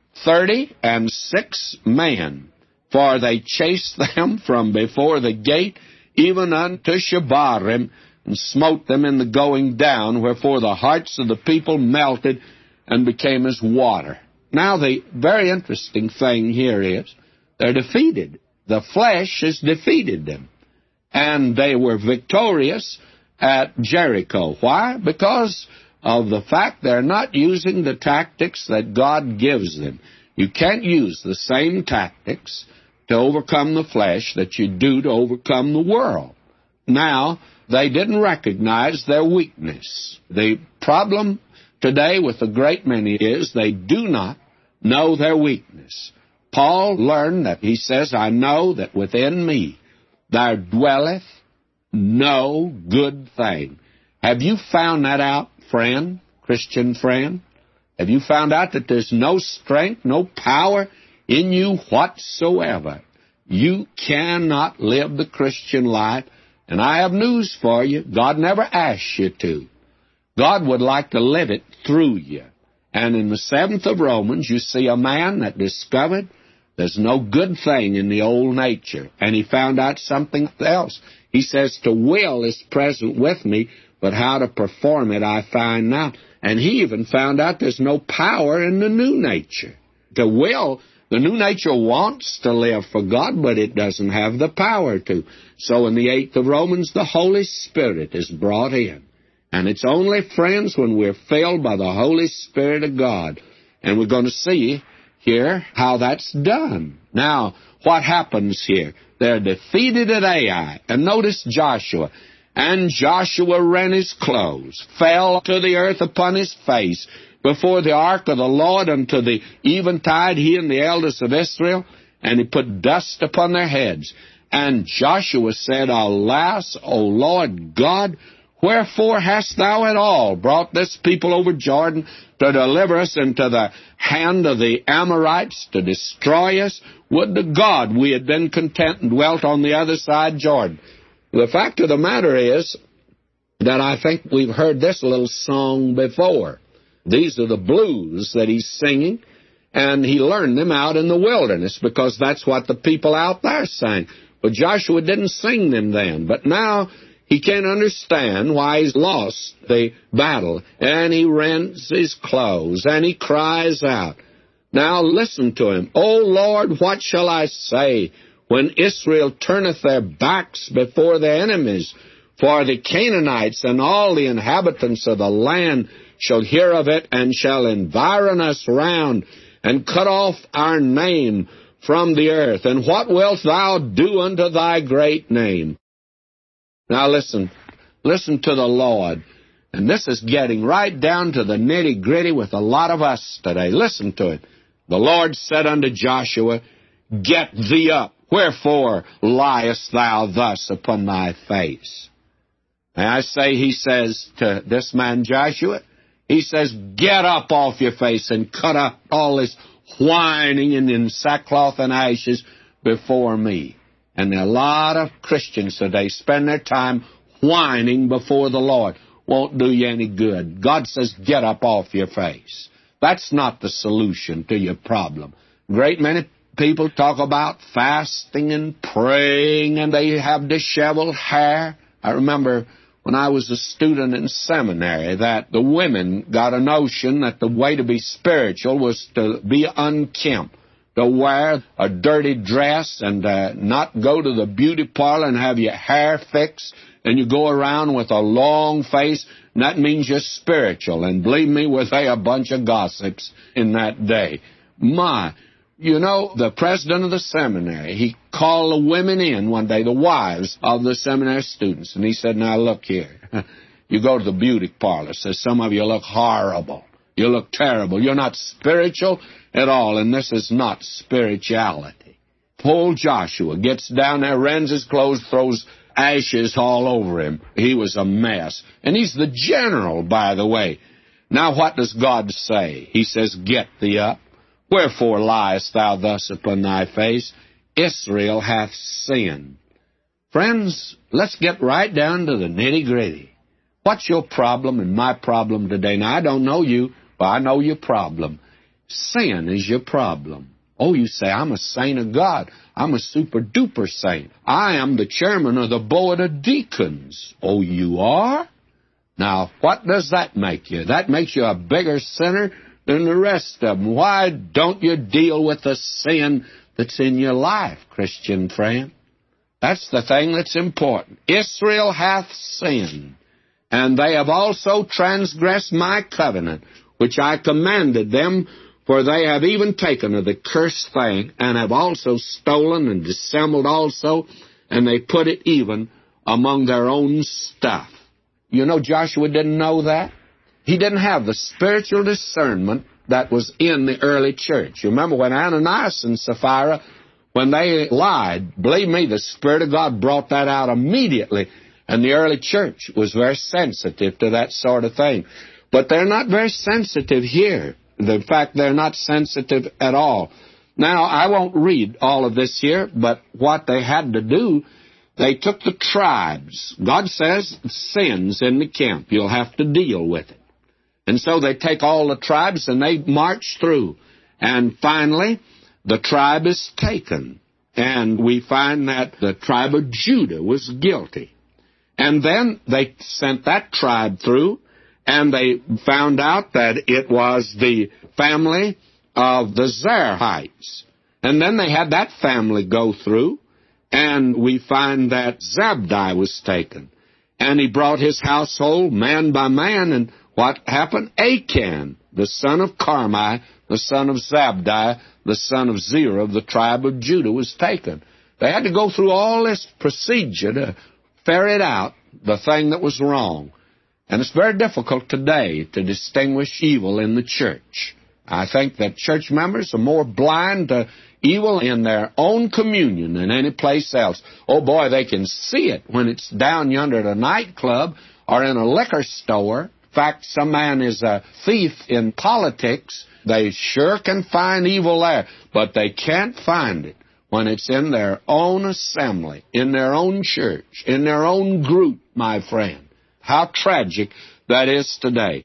36 men, for they chased them from before the gate even unto Shebarim, and smote them in the going down, wherefore the hearts of the people melted and became as water. Now, the very interesting thing here is they're defeated. The flesh has defeated them. And they were victorious at Jericho. Why? Because of the fact they're not using the tactics that God gives them. You can't use the same tactics to overcome the flesh that you do to overcome the world. Now, they didn't recognize their weakness. The problem today with a great many is they do not know their weakness. Paul learned that, he says, I know that within me there dwelleth no good thing. Have you found that out, friend, Christian friend? Have you found out that there's no strength, no power in you whatsoever? You cannot live the Christian life. And I have news for you. God never asked you to. God would like to live it through you. And in the 7th of Romans, you see a man that discovered there's no good thing in the old nature. And he found out something else. He says, to will is present with me, but how to perform it I find not. And he even found out there's no power in the new nature. To will, The new nature wants to live for God, but it doesn't have the power to. So in the 8th of Romans, the Holy Spirit is brought in. And it's only, friends, when we're filled by the Holy Spirit of God. And we're going to see here how that's done. Now, what happens here? They're defeated at Ai. And notice Joshua. And Joshua rent his clothes, fell to the earth upon his face, before the ark of the Lord unto the eventide, he and the elders of Israel, and he put dust upon their heads. And Joshua said, Alas, O Lord God, wherefore hast thou at all brought this people over Jordan to deliver us into the hand of the Amorites, to destroy us? Would to God we had been content and dwelt on the other side Jordan. The fact of the matter is that I think we've heard this little song before. These are the blues that he's singing, and he learned them out in the wilderness because that's what the people out there sang. But Joshua didn't sing them then. But now he can't understand why he's lost the battle, and he rents his clothes, and he cries out. Now listen to him. O Lord, what shall I say when Israel turneth their backs before their enemies? For the Canaanites and all the inhabitants of the land shall hear of it, and shall environ us round, and cut off our name from the earth. And what wilt thou do unto thy great name? Now listen to the Lord. And this is getting right down to the nitty-gritty with a lot of us today. Listen to it. The Lord said unto Joshua, Get thee up. Wherefore liest thou thus upon thy face? And I say, he says to this man Joshua, he says, Get up off your face and cut up all this whining and in sackcloth and ashes before me. And a lot of Christians today spend their time whining before the Lord. Won't do you any good. God says, get up off your face. That's not the solution to your problem. Great many people talk about fasting and praying, and they have disheveled hair. I remember when I was a student in seminary that the women got a notion that the way to be spiritual was to be unkempt, to wear a dirty dress and not go to the beauty parlor and have your hair fixed, and you go around with a long face, and that means you're spiritual. And believe me, were they a bunch of gossips in that day. You know, the president of the seminary, he called the women in one day, the wives of the seminary students, and he said, now look here, you go to the beauty parlor, says some of you look horrible, you look terrible, you're not spiritual at all, and this is not spirituality. Poor Joshua gets down there, rends his clothes, throws ashes all over him. He was a mess. And he's the general, by the way. Now what does God say? He says, get thee up. Wherefore liest thou thus upon thy face? Israel hath sinned. Friends, let's get right down to the nitty-gritty. What's your problem and my problem today? Now, I don't know you, but I know your problem. Sin is your problem. Oh, you say, I'm a saint of God. I'm a super-duper saint. I am the chairman of the board of deacons. Oh, you are? Now, what does that make you? That makes you a bigger sinner than the rest of them. Why don't you deal with the sin that's in your life, Christian friend? That's the thing that's important. Israel hath sinned, and they have also transgressed my covenant, which I commanded them, for they have even taken of the cursed thing, and have also stolen and dissembled also, and they put it even among their own stuff. You know, Joshua didn't know that. He didn't have the spiritual discernment that was in the early church. You remember when Ananias and Sapphira, when they lied, believe me, the Spirit of God brought that out immediately, and the early church was very sensitive to that sort of thing. But they're not very sensitive here. In fact, they're not sensitive at all. Now, I won't read all of this here, but what they had to do, they took the tribes. God says, sin's in the camp. You'll have to deal with it. And so they take all the tribes and they march through. And finally, the tribe is taken. And we find that the tribe of Judah was guilty. And then they sent that tribe through, and they found out that it was the family of the Zerahites. And then they had that family go through, and we find that Zabdi was taken. And he brought his household man by man, and what happened? Achan, the son of Carmi, the son of Zabdi, the son of Zerah of the tribe of Judah, was taken. They had to go through all this procedure to ferret out the thing that was wrong. And it's very difficult today to distinguish evil in the church. I think that church members are more blind to evil in their own communion than any place else. Oh boy, they can see it when it's down yonder at a nightclub or in a liquor store. In fact, some man is a thief in politics. They sure can find evil there, but they can't find it when it's in their own assembly, in their own church, in their own group, my friend. How tragic that is today.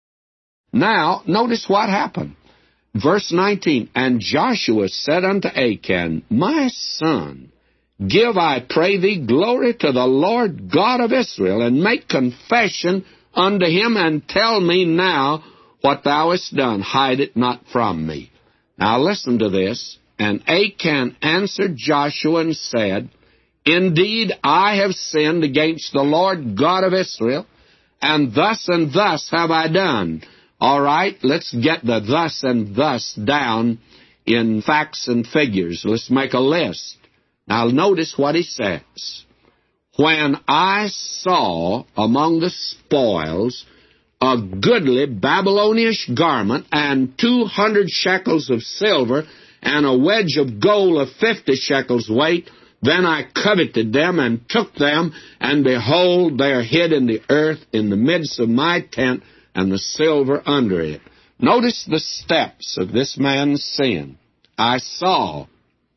Now, notice what happened. Verse 19, And Joshua said unto Achan, My son, give, I pray thee, glory to the Lord God of Israel, and make confession unto him, and tell me now what thou hast done. Hide it not from me. Now listen to this. And Achan answered Joshua and said, Indeed, I have sinned against the Lord God of Israel, and thus have I done. All right, let's get the thus and thus down in facts and figures. Let's make a list. Now notice what he says. When I saw among the spoils a goodly Babylonish garment, and 200 shekels of silver, and a wedge of gold of 50 shekels weight, then I coveted them, and took them, and behold, they are hid in the earth in the midst of my tent, and the silver under it. Notice the steps of this man's sin. I saw,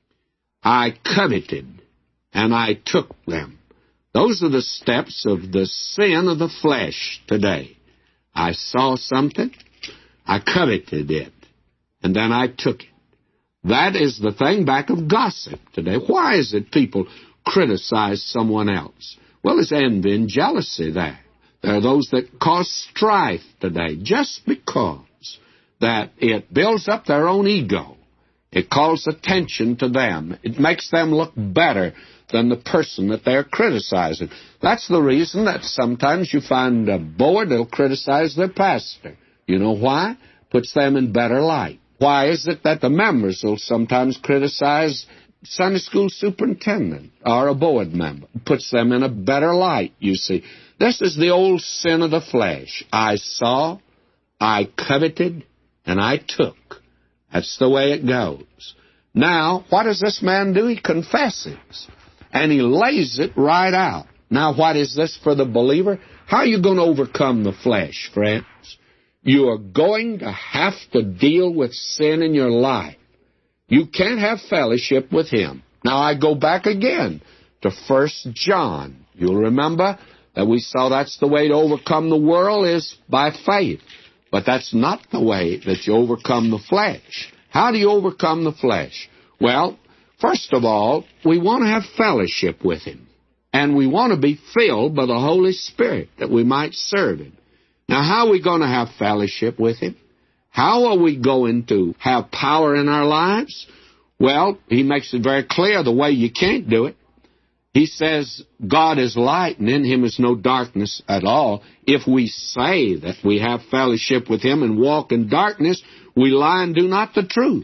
I coveted, and I took them. Those are the steps of the sin of the flesh today. I saw something, I coveted it, and then I took it. That is the thing back of gossip today. Why is it people criticize someone else? Well, there's envy and jealousy there. There are those that cause strife today just because that it builds up their own ego. It calls attention to them. It makes them look better than the person that they're criticizing. That's the reason that sometimes you find a board that'll criticize their pastor. You know why? Puts them in better light. Why is it that the members will sometimes criticize Sunday school superintendent or a board member? Puts them in a better light, you see. This is the old sin of the flesh. I saw, I coveted, and I took. That's the way it goes. Now, what does this man do? He confesses, and he lays it right out. Now, what is this for the believer? How are you going to overcome the flesh, friends? You are going to have to deal with sin in your life. You can't have fellowship with him. Now, I go back again to 1 John. You'll remember that we saw that's the way to overcome the world is by faith. But that's not the way that you overcome the flesh. How do you overcome the flesh? Well, first of all, we want to have fellowship with him. And we want to be filled by the Holy Spirit that we might serve him. Now, how are we going to have fellowship with him? How are we going to have power in our lives? Well, he makes it very clear the way you can't do it. He says, God is light, and in him is no darkness at all. If we say that we have fellowship with him and walk in darkness, we lie and do not the truth.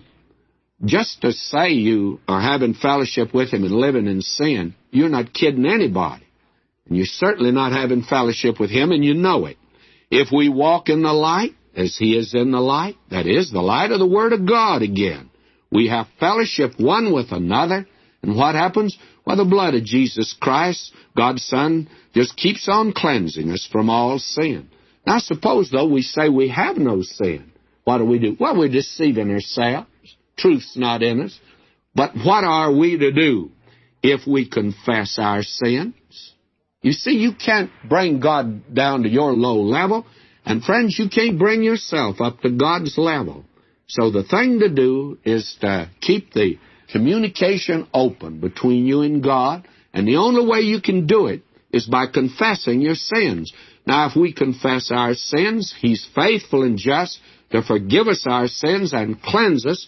Just to say you are having fellowship with him and living in sin, you're not kidding anybody. And you're certainly not having fellowship with him, and you know it. If we walk in the light, as he is in the light, that is, the light of the Word of God again, we have fellowship one with another, and what happens? Well, the blood of Jesus Christ, God's Son, just keeps on cleansing us from all sin. Now, suppose, though, we say we have no sin. What do? Well, we're deceiving ourselves. Truth's not in us. But what are we to do if we confess our sins? You see, you can't bring God down to your low level, and friends, you can't bring yourself up to God's level. So the thing to do is to keep the communication open between you and God, and the only way you can do it is by confessing your sins. Now, if we confess our sins, he's faithful and just to forgive us our sins and cleanse us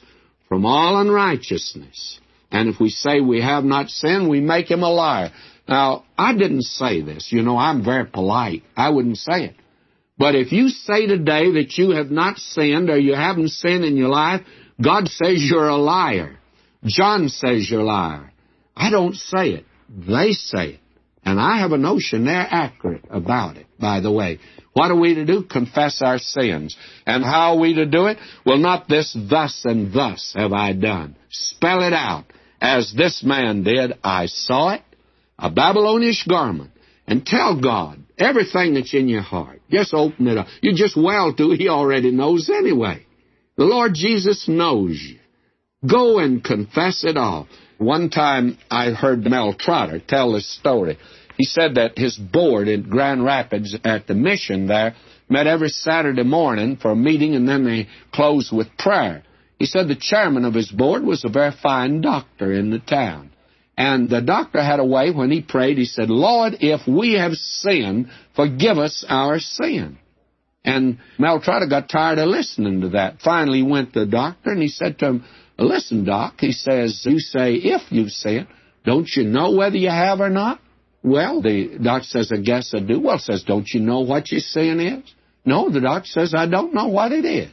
from all unrighteousness. And if we say we have not sinned, we make him a liar. Now, I didn't say this. You know, I'm very polite. I wouldn't say it. But if you say today that you have not sinned or you haven't sinned in your life, God says you're a liar. John says you're a liar. I don't say it. They say it. And I have a notion they're accurate about it, by the way. What are we to do? Confess our sins. And how are we to do it? Well, not this, thus and thus have I done. Spell it out. As this man did, I saw it, a Babylonish garment. And tell God everything that's in your heart. Just open it up. You just well to. He already knows anyway. The Lord Jesus knows you. Go and confess it all. One time I heard Mel Trotter tell this story. He said that his board in Grand Rapids at the mission there met every Saturday morning for a meeting, and then they closed with prayer. He said the chairman of his board was a very fine doctor in the town. And the doctor had a way when he prayed, he said, Lord, if we have sinned, forgive us our sin. And Mel Trotter got tired of listening to that. Finally, he went to the doctor, and he said to him, listen, Doc, he says, you say if you've sinned, don't you know whether you have or not? Well, the doctor says, I guess I do. Well, says, don't you know what your sin is? No, the doctor says, I don't know what it is.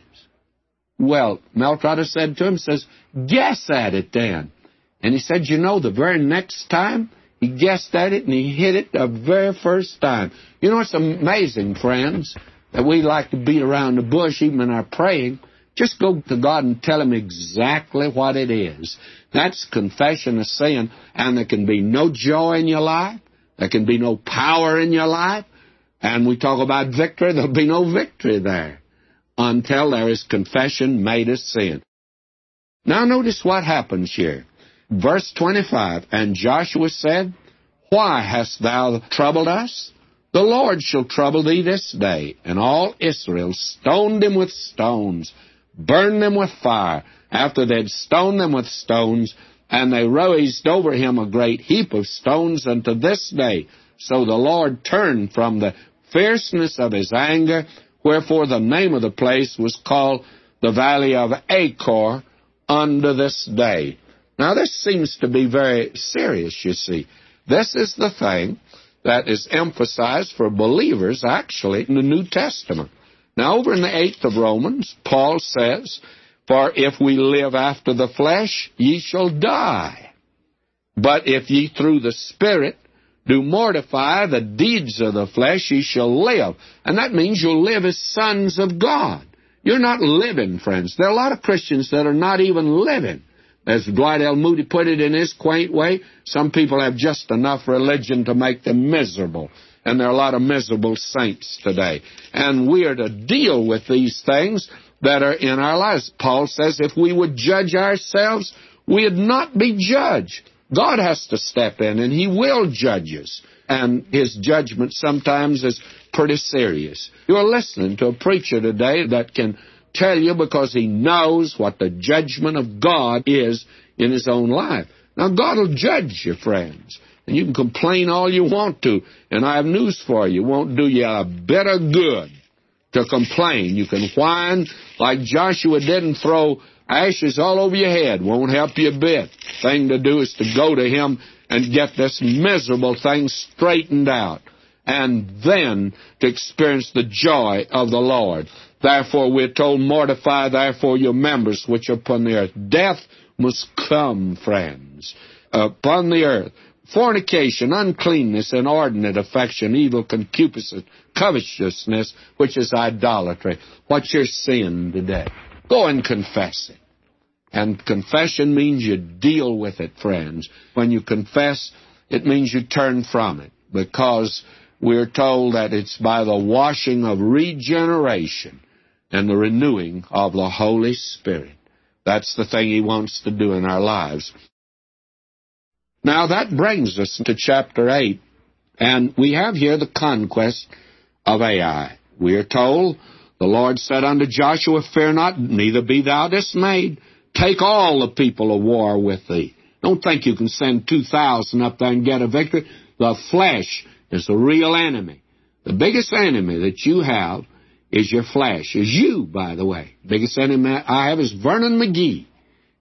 Well, Mel Trotter said to him, says, guess at it then. And he said, you know, the very next time, he guessed at it and he hit it the very first time. You know, it's amazing, friends, that we like to beat around the bush even in our praying. Just go to God and tell him exactly what it is. That's confession of sin, and there can be no joy in your life. There can be no power in your life. And we talk about victory, there'll be no victory there until there is confession made of sin. Now notice what happens here. Verse 25, and Joshua said, why hast thou troubled us? The Lord shall trouble thee this day. And all Israel stoned him with stones, burned them with fire. After they'd stoned them with stones, and they raised over him a great heap of stones unto this day. So the Lord turned from the fierceness of his anger, wherefore the name of the place was called the Valley of Achor unto this day. Now, this seems to be very serious, you see. This is the thing that is emphasized for believers, actually, in the New Testament. Now, over in the 8th of Romans, Paul says, for if we live after the flesh, ye shall die. But if ye through the Spirit do mortify the deeds of the flesh, ye shall live. And that means you'll live as sons of God. You're not living, friends. There are a lot of Christians that are not even living. As Dwight L. Moody put it in his quaint way, some people have just enough religion to make them miserable. And there are a lot of miserable saints today. And we are to deal with these things that are in our lives. Paul says if we would judge ourselves, we'd not be judged. God has to step in, and he will judge us. And his judgment sometimes is pretty serious. You're listening to a preacher today that can tell you because he knows what the judgment of God is in his own life. Now, God will judge you, friends. And you can complain all you want to, and I have news for you. It won't do you a bit of good to complain. You can whine like Joshua did and throw ashes all over your head. Won't help you a bit. Thing to do is to go to him and get this miserable thing straightened out, and then to experience the joy of the Lord. Therefore, we're told, mortify therefore your members which are upon the earth. Death must come, friends, upon the earth. Fornication, uncleanness, inordinate affection, evil concupiscence, covetousness, which is idolatry. What's your sin today? Go and confess it. And confession means you deal with it, friends. When you confess, it means you turn from it, because we're told that it's by the washing of regeneration and the renewing of the Holy Spirit. That's the thing he wants to do in our lives. Now, that brings us to chapter 8, and we have here the conquest of Ai. We are told, the Lord said unto Joshua, fear not, neither be thou dismayed. Take all the people of war with thee. Don't think you can send 2,000 up there and get a victory. The flesh is the real enemy. The biggest enemy that you have is your flesh. Is you, by the way. Biggest enemy I have is Vernon McGee.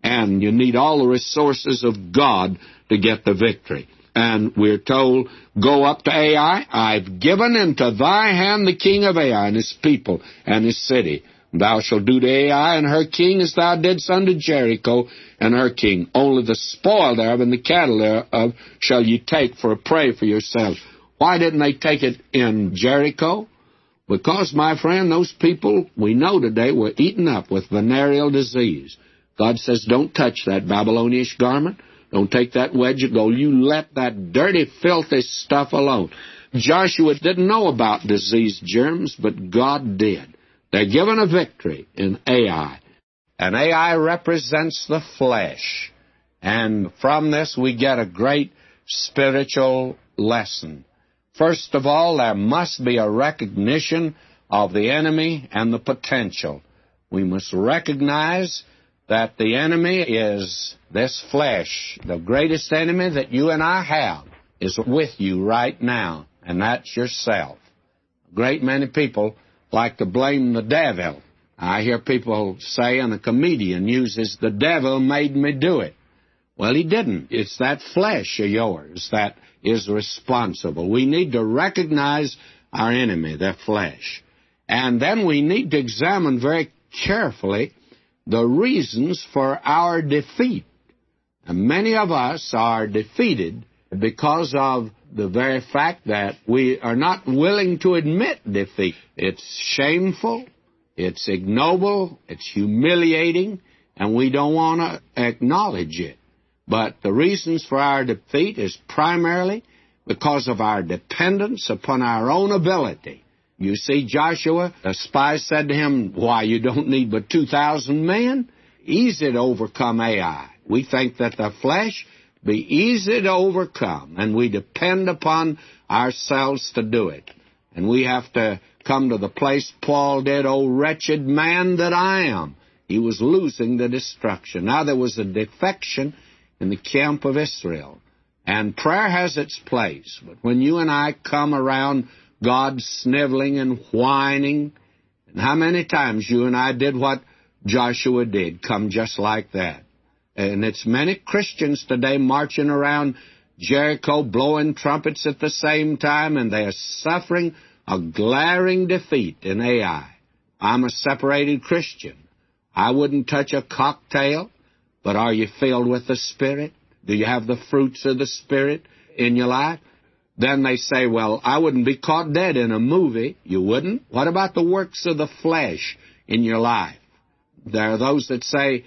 And you need all the resources of God to get the victory. And we're told, go up to Ai. I've given into thy hand the king of Ai and his people and his city. Thou shalt do to Ai and her king as thou didst unto Jericho and her king. Only the spoil thereof and the cattle thereof shall ye take for a prey for yourselves. Why didn't they take it in Jericho? Because, my friend, those people we know today were eaten up with venereal disease. God says, don't touch that Babylonish garment. Don't take that wedge of gold. You let that dirty, filthy stuff alone. Joshua didn't know about disease germs, but God did. They're given a victory in Ai. And Ai represents the flesh. And from this we get a great spiritual lesson. First of all, there must be a recognition of the enemy and the potential. We must recognize that the enemy is this flesh. The greatest enemy that you and I have is with you right now, and that's yourself. A great many people like to blame the devil. I hear people say, and a comedian uses, the devil made me do it. Well, he didn't. It's that flesh of yours that is responsible. We need to recognize our enemy, their flesh. And then we need to examine very carefully the reasons for our defeat. And many of us are defeated because of the very fact that we are not willing to admit defeat. It's shameful, it's ignoble, it's humiliating, and we don't want to acknowledge it. But the reasons for our defeat is primarily because of our dependence upon our own ability. You see, Joshua, the spies said to him, why, you don't need but 2,000 men? Easy to overcome Ai. We think that the flesh be easy to overcome, and we depend upon ourselves to do it. And we have to come to the place Paul did, O wretched man that I am. He was losing to destruction. Now there was a defection in the camp of Israel. And prayer has its place. But when you and I come around God sniveling and whining, and how many times you and I did what Joshua did, come just like that. And it's many Christians today marching around Jericho blowing trumpets at the same time, and they are suffering a glaring defeat in Ai. I'm a separated Christian. I wouldn't touch a cocktail, but are you filled with the Spirit? Do you have the fruits of the Spirit in your life? Then they say, well, I wouldn't be caught dead in a movie. You wouldn't? What about the works of the flesh in your life? There are those that say,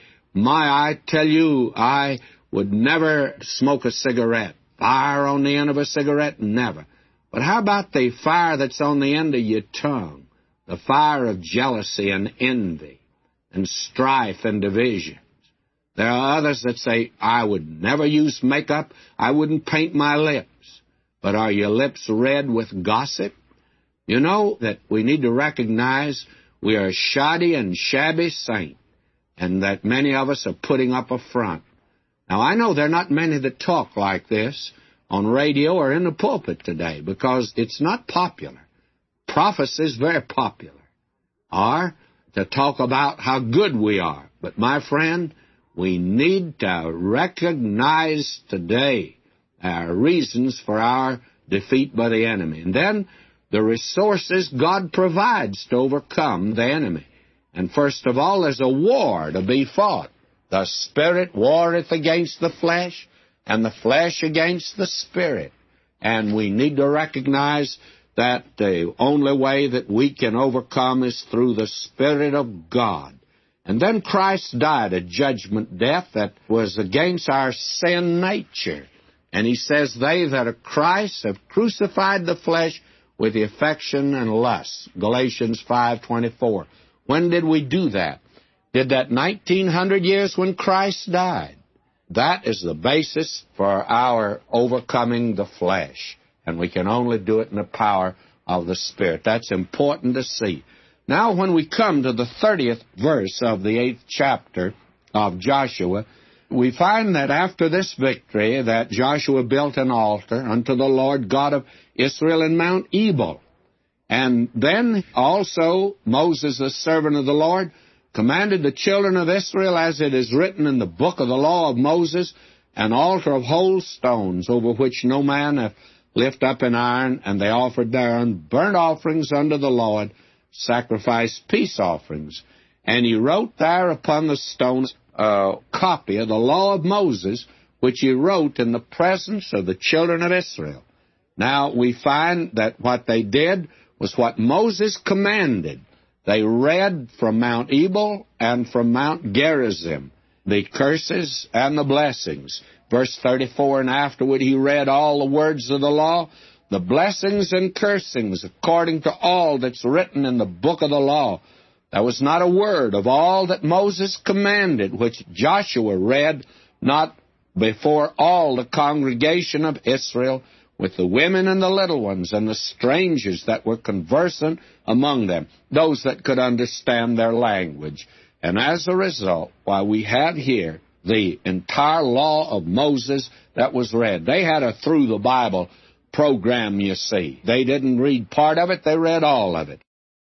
I tell you, I would never smoke a cigarette. Fire on the end of a cigarette? Never. But how about the fire that's on the end of your tongue? The fire of jealousy and envy and strife and division. There are others that say, I would never use makeup. I wouldn't paint my lips. But are your lips red with gossip? You know that we need to recognize we are a shoddy and shabby saint, and that many of us are putting up a front. Now, I know there are not many that talk like this on radio or in the pulpit today because it's not popular. Prophecy is very popular, or to talk about how good we are. But, my friend, we need to recognize today our reasons for our defeat by the enemy. And then the resources God provides to overcome the enemy. And first of all, there's a war to be fought. The Spirit warreth against the flesh, and the flesh against the Spirit. And we need to recognize that the only way that we can overcome is through the Spirit of God. And then Christ died a judgment death that was against our sin nature. And he says, they that are Christ have crucified the flesh with the affection and lust. Galatians 5:24. When did we do that? Did that 1900 years when Christ died. That is the basis for our overcoming the flesh. And we can only do it in the power of the Spirit. That's important to see. Now, when we come to the 30th verse of the 8th chapter of Joshua, we find that after this victory that Joshua built an altar unto the Lord God of Israel in Mount Ebal. And then also Moses, the servant of the Lord, commanded the children of Israel, as it is written in the book of the law of Moses, an altar of whole stones, over which no man hath lift up an iron, and they offered thereon burnt offerings unto the Lord, sacrificed peace offerings. And he wrote there upon the stones a copy of the law of Moses, which he wrote in the presence of the children of Israel. Now, we find that what they did was what Moses commanded. They read from Mount Ebal and from Mount Gerizim the curses and the blessings. Verse 34, and afterward he read all the words of the law, the blessings and cursings, according to all that's written in the book of the law. There was not a word of all that Moses commanded, which Joshua read, not before all the congregation of Israel, with the women and the little ones and the strangers that were conversant among them, those that could understand their language. And as a result, while we have here the entire law of Moses that was read, they had a through the Bible program, you see. They didn't read part of it, they read all of it.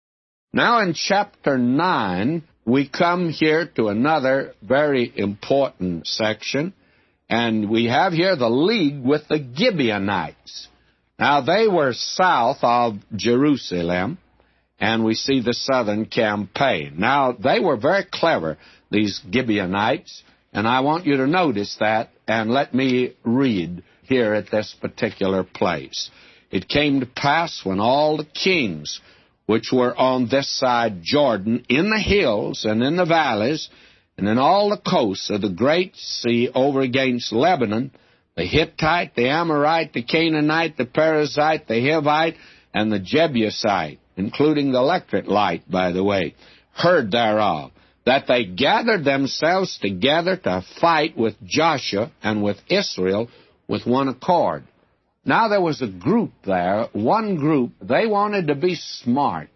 Now in chapter 9, we come here to another very important section, and we have here the league with the Gibeonites. Now they were south of Jerusalem, and we see the southern campaign. Now they were very clever, these Gibeonites, and I want you to notice that, and let me read here at this particular place. It came to pass when all the kings which were on this side Jordan, in the hills and in the valleys, and in all the coasts of the great sea over against Lebanon, the Hittite, the Amorite, the Canaanite, the Perizzite, the Hivite, and the Jebusite, including the Electrite, by the way, heard thereof, that they gathered themselves together to fight with Joshua and with Israel with one accord. Now there was a group there, one group, they wanted to be smart,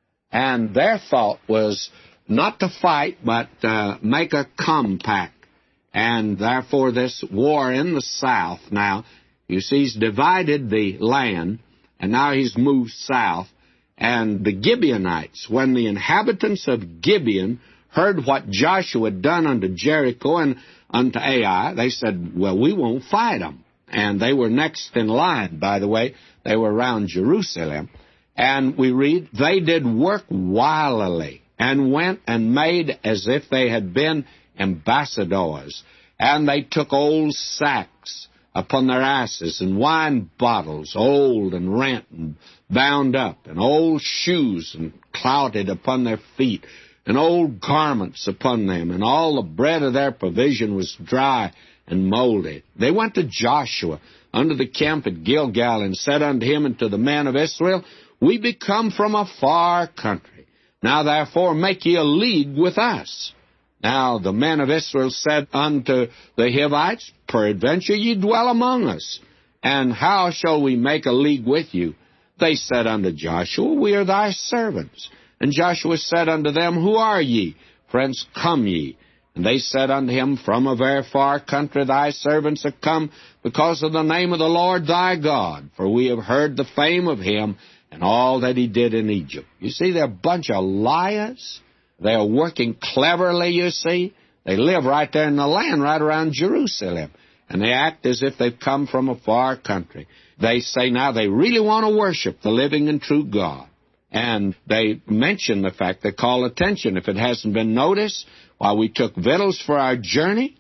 and their thought was not to fight, but make a compact. And therefore this war in the south now, you see, he's divided the land, and now he's moved south. And the Gibeonites, when the inhabitants of Gibeon heard what Joshua had done unto Jericho and unto Ai, they said, well, we won't fight them. And they were next in line, by the way. They were around Jerusalem. And we read, they did work wilily, and went and made as if they had been ambassadors. And they took old sacks upon their asses, and wine bottles, old and rent and bound up, and old shoes and clouted upon their feet, and old garments upon them, and all the bread of their provision was dry and moldy. They went to Joshua unto the camp at Gilgal, and said unto him and to the men of Israel, we be come from a far country. Now therefore make ye a league with us. Now the men of Israel said unto the Hivites, peradventure ye dwell among us, and how shall we make a league with you? They said unto Joshua, we are thy servants. And Joshua said unto them, who are ye? Whence come ye? And they said unto him, from a very far country thy servants have come, because of the name of the Lord thy God, for we have heard the fame of him and all that he did in Egypt. You see, they're a bunch of liars. They are working cleverly, you see. They live right there in the land, right around Jerusalem. And they act as if they've come from a far country. They say now they really want to worship the living and true God. And they mention the fact, they call attention, if it hasn't been noticed, while we took victuals for our journey,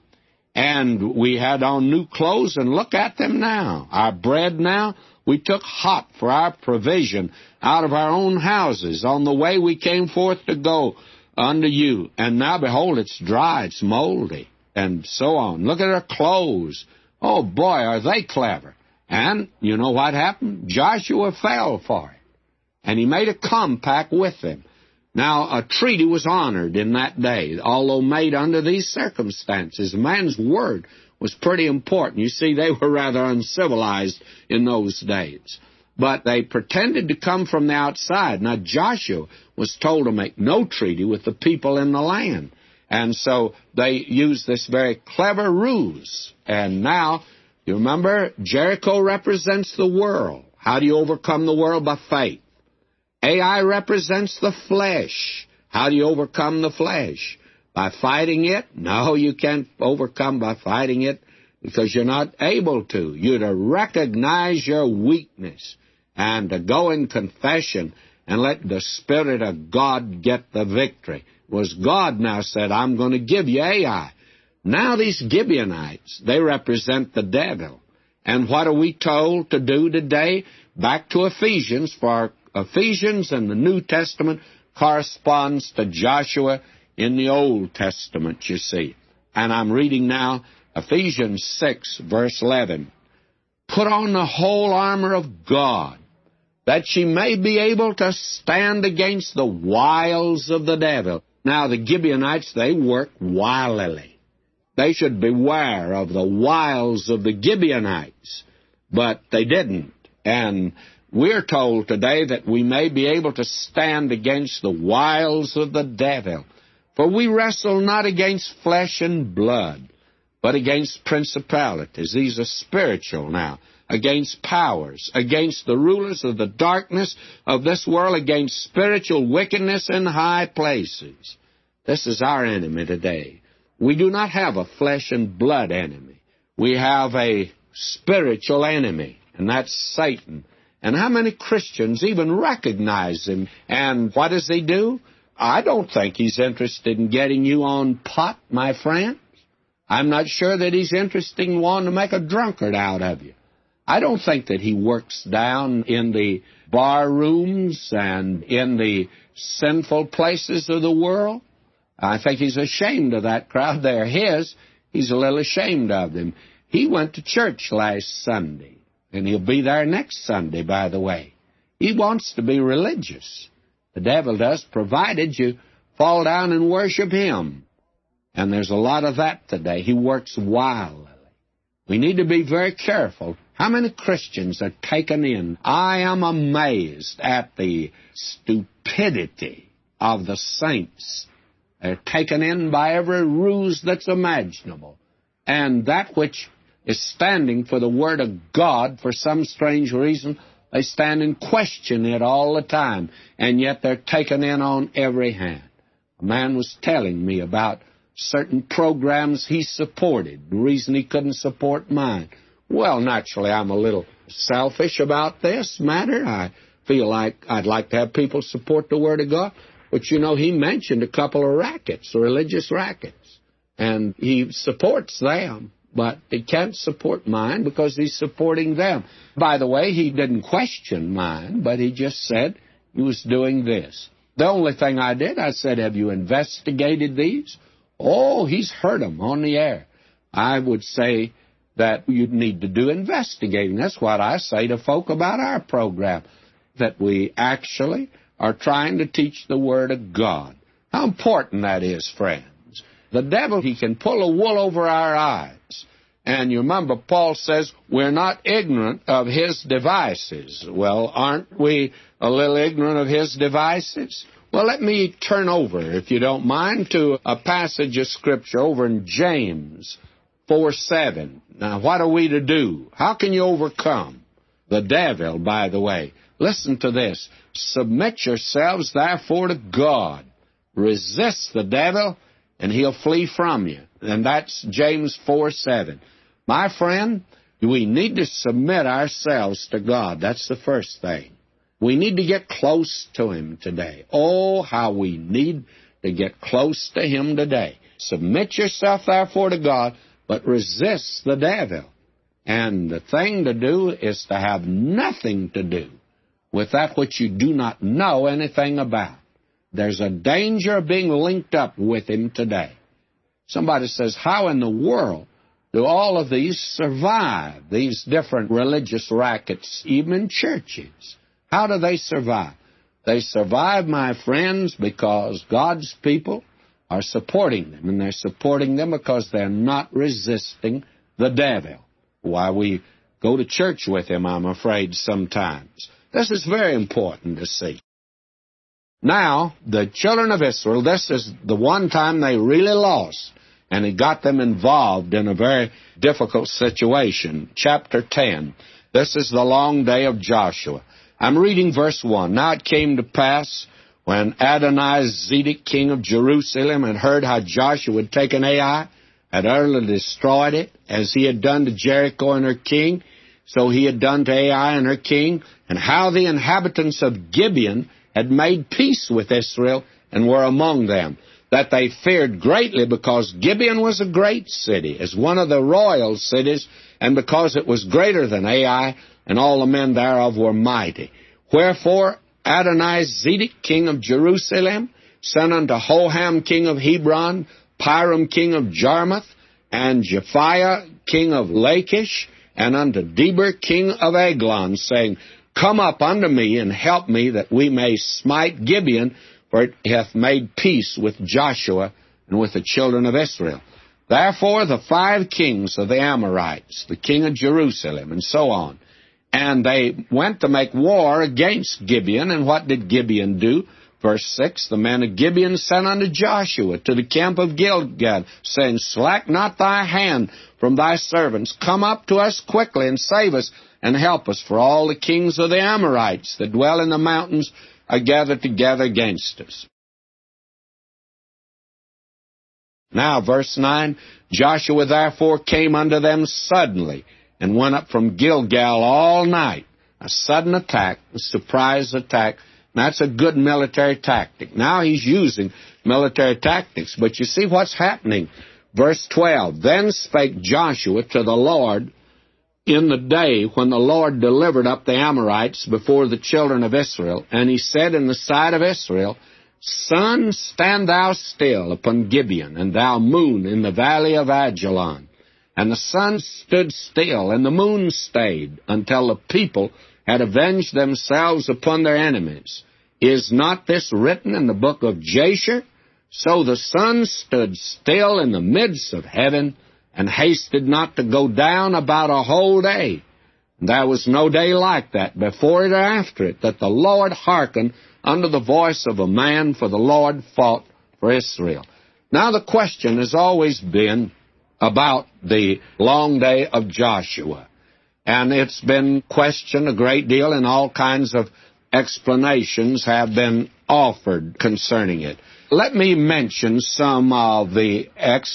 and we had on new clothes, and look at them now. Our bread now, we took hot for our provision out of our own houses on the way we came forth to go unto you. And now, behold, it's dry, it's moldy, and so on. Look at our clothes. Oh, boy, are they clever. And you know what happened? Joshua fell for it, and he made a compact with them. Now, a treaty was honored in that day, although made under these circumstances. A man's word was pretty important. You see, they were rather uncivilized in those days. But they pretended to come from the outside. Now, Joshua was told to make no treaty with the people in the land. And so they used this very clever ruse. And now, you remember, Jericho represents the world. How do you overcome the world? By faith. Ai represents the flesh. How do you overcome the flesh? By fighting it? No, you can't overcome by fighting it because you're not able to. You're to recognize your weakness and to go in confession and let the Spirit of God get the victory. It was God now said, I'm going to give you Ai. Now these Gibeonites, they represent the devil. And what are we told to do today? Back to Ephesians, for Ephesians in the New Testament corresponds to Joshua in the Old Testament, you see. And I'm reading now Ephesians 6, verse 11. Put on the whole armor of God, that ye may be able to stand against the wiles of the devil. Now, the Gibeonites, they work wilily. They should beware of the wiles of the Gibeonites, but they didn't. And we're told today that we may be able to stand against the wiles of the devil. For we wrestle not against flesh and blood, but against principalities. These are spiritual now. Against powers, against the rulers of the darkness of this world, against spiritual wickedness in high places. This is our enemy today. We do not have a flesh and blood enemy. We have a spiritual enemy, and that's Satan. And how many Christians even recognize him? And what does he do? I don't think he's interested in getting you on pot, my friends. I'm not sure that he's interested in wanting to make a drunkard out of you. I don't think that he works down in the bar rooms and in the sinful places of the world. I think he's ashamed of that crowd. They're his. He's a little ashamed of them. He went to church last Sunday, and he'll be there next Sunday, by the way. He wants to be religious. The devil does, provided you fall down and worship him. And there's a lot of that today. He works wildly. We need to be very careful. How many Christians are taken in? I am amazed at the stupidity of the saints. They're taken in by every ruse that's imaginable. And that which is standing for the Word of God, for some strange reason, they stand and question it all the time. And yet they're taken in on every hand. A man was telling me about certain programs he supported, the reason he couldn't support mine. Well, naturally, I'm a little selfish about this matter. I feel like I'd like to have people support the Word of God. But, you know, he mentioned a couple of rackets, religious rackets, and he supports them. But he can't support mine because he's supporting them. By the way, he didn't question mine, but he just said he was doing this. The only thing I did, I said, have you investigated these? Oh, he's heard them on the air. I would say that you'd need to do investigating. That's what I say to folk about our program, that we actually are trying to teach the Word of God. How important that is, friends. The devil, he can pull a wool over our eyes. And you remember, Paul says, we're not ignorant of his devices. Well, aren't we a little ignorant of his devices? Well, let me turn over, if you don't mind, to a passage of Scripture over in James 4:7. Now, what are we to do? How can you overcome the devil, by the way? Listen to this. Submit yourselves, therefore, to God. Resist the devil, and he'll flee from you. And that's James 4:7. My friend, we need to submit ourselves to God. That's the first thing. We need to get close to him today. Oh, how we need to get close to him today. Submit yourself, therefore, to God, but resist the devil. And the thing to do is to have nothing to do with that which you do not know anything about. There's a danger of being linked up with him today. Somebody says, how in the world do all of these survive, these different religious rackets, even in churches? How do they survive? They survive, my friends, because God's people are supporting them, and they're supporting them because they're not resisting the devil. Why, we go to church with him, I'm afraid, sometimes. This is very important to see. Now, the children of Israel, this is the one time they really lost, and it got them involved in a very difficult situation. Chapter 10. This is the long day of Joshua. I'm reading verse 1. Now it came to pass, when Adoni-Zedek, king of Jerusalem, had heard how Joshua had taken Ai, had utterly destroyed it, as he had done to Jericho and her king, so he had done to Ai and her king, and how the inhabitants of Gibeon had made peace with Israel and were among them, that they feared greatly, because Gibeon was a great city, as one of the royal cities, and because it was greater than Ai, and all the men thereof were mighty. Wherefore Adoni-Zedek, king of Jerusalem, sent unto Hoham, king of Hebron, Piram, king of Jarmuth, and Japhiah, king of Lachish, and unto Deber, king of Eglon, saying, Come up unto me, and help me, that we may smite Gibeon, for it hath made peace with Joshua and with the children of Israel. Therefore the 5 kings of the Amorites, the king of Jerusalem, and so on, and they went to make war against Gibeon. And what did Gibeon do? Verse 6, the men of Gibeon sent unto Joshua to the camp of Gilgal, saying, Slack not thy hand from thy servants. Come up to us quickly, and save us, and help us, for all the kings of the Amorites that dwell in the mountains are gathered together against us. Now, verse 9, Joshua therefore came unto them suddenly, and went up from Gilgal all night. A sudden attack, a surprise attack. That's a good military tactic. Now he's using military tactics, but you see what's happening. Verse 12, Then spake Joshua to the Lord in the day when the Lord delivered up the Amorites before the children of Israel, and he said in the sight of Israel, Sun, stand thou still upon Gibeon, and thou moon in the valley of Ajalon. And the sun stood still, and the moon stayed, until the people had avenged themselves upon their enemies. Is not this written in the book of Jasher? So the sun stood still in the midst of heaven, and hasted not to go down about a whole day. And there was no day like that, before it or after it, that the Lord hearkened unto the voice of a man, for the Lord fought for Israel. Now the question has always been about the long day of Joshua. And it's been questioned a great deal, and all kinds of explanations have been offered concerning it. Let me mention some of the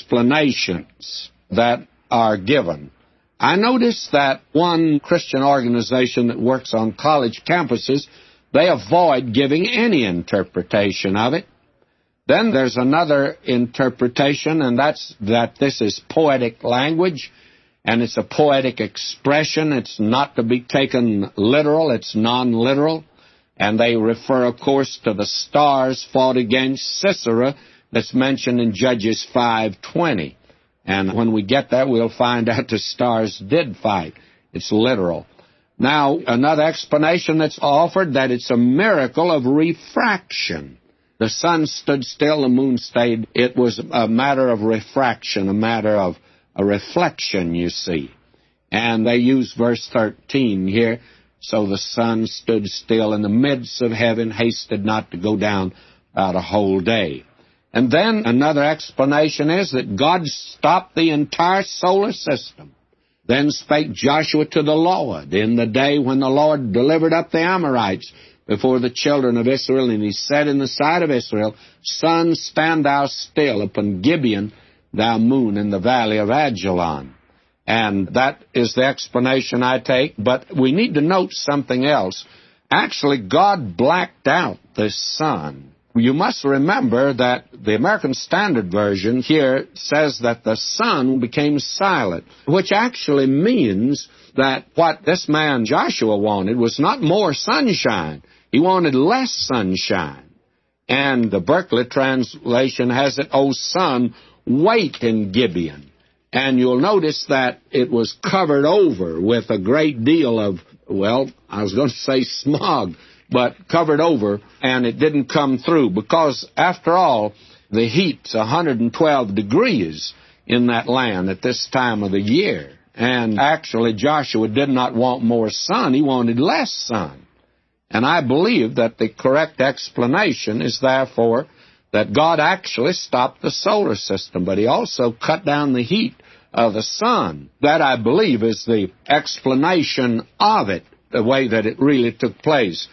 explanations that are given. I noticed that one Christian organization that works on college campuses, they avoid giving any interpretation of it. Then there's another interpretation, and that's that this is poetic language, and it's a poetic expression. It's not to be taken literal. It's non-literal. And they refer, of course, to the stars fought against Sisera that's mentioned in Judges 5:20. And when we get there, we'll find out the stars did fight. It's literal. Now, another explanation that's offered, that it's a miracle of refraction. The sun stood still, the moon stayed. It was a matter of refraction, a matter of a reflection, you see. And they use verse 13 here. So the sun stood still in the midst of heaven, hasted not to go down about a whole day. And then another explanation is that God stopped the entire solar system. Then spake Joshua to the Lord in the day when the Lord delivered up the Amorites before the children of Israel, and he said in the sight of Israel, Sun, stand thou still upon Gibeon, thou moon in the valley of Ajalon. And that is the explanation I take, but we need to note something else. Actually, God blacked out the sun. You must remember that the American Standard Version here says that the sun became silent, which actually means that what this man Joshua wanted was not more sunshine. He wanted less sunshine. And the Berkeley translation has it, O sun, wait in Gibeon. And you'll notice that it was covered over with a great deal of, well, I was going to say smog, but covered over, and it didn't come through. Because, after all, the heat's 112 degrees in that land at this time of the year. And actually, Joshua did not want more sun. He wanted less sun. And I believe that the correct explanation is, therefore, that God actually stopped the solar system, but he also cut down the heat of the sun. That, I believe, is the explanation of it, the way that it really took place.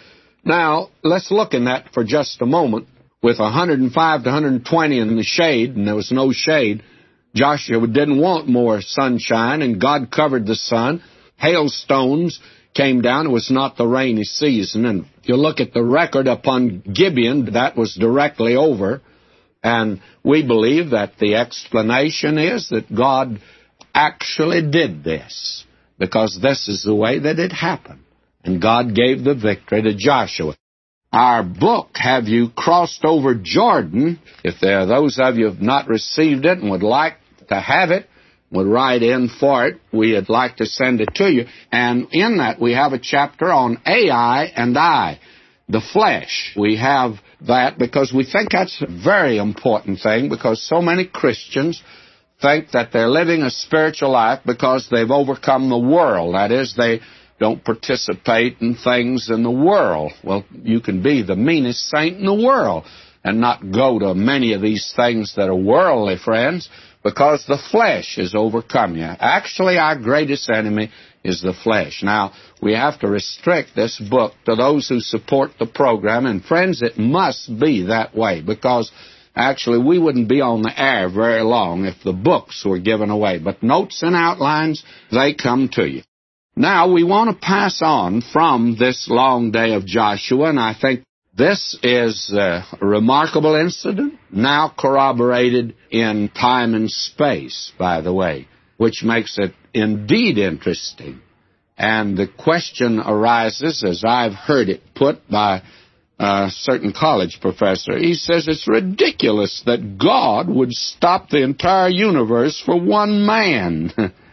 Now, let's look in that for just a moment. With 105 to 120 in the shade, and there was no shade, Joshua didn't want more sunshine, and God covered the sun. Hailstones came down. It was not the rainy season. And if you look at the record upon Gibeon, that was directly over. And we believe that the explanation is that God actually did this, because this is the way that it happened. And God gave the victory to Joshua. Our book, Have You Crossed Over Jordan? If there are those of you who have not received it and would like to have it, would write in for it, we'd like to send it to you. And in that, we have a chapter on Ai and I, the flesh. We have that because we think that's a very important thing, because so many Christians think that they're living a spiritual life because they've overcome the world. That is, they don't participate in things in the world. Well, you can be the meanest saint in the world and not go to many of these things that are worldly, friends, because the flesh has overcome you. Actually, our greatest enemy is the flesh. Now, we have to restrict this book to those who support the program, and friends, it must be that way, because actually we wouldn't be on the air very long if the books were given away. But notes and outlines, they come to you. Now, we want to pass on from this long day of Joshua, and I think this is a remarkable incident, now corroborated in time and space, by the way, which makes it indeed interesting. And the question arises, as I've heard it put by a certain college professor. He says it's ridiculous that God would stop the entire universe for one man.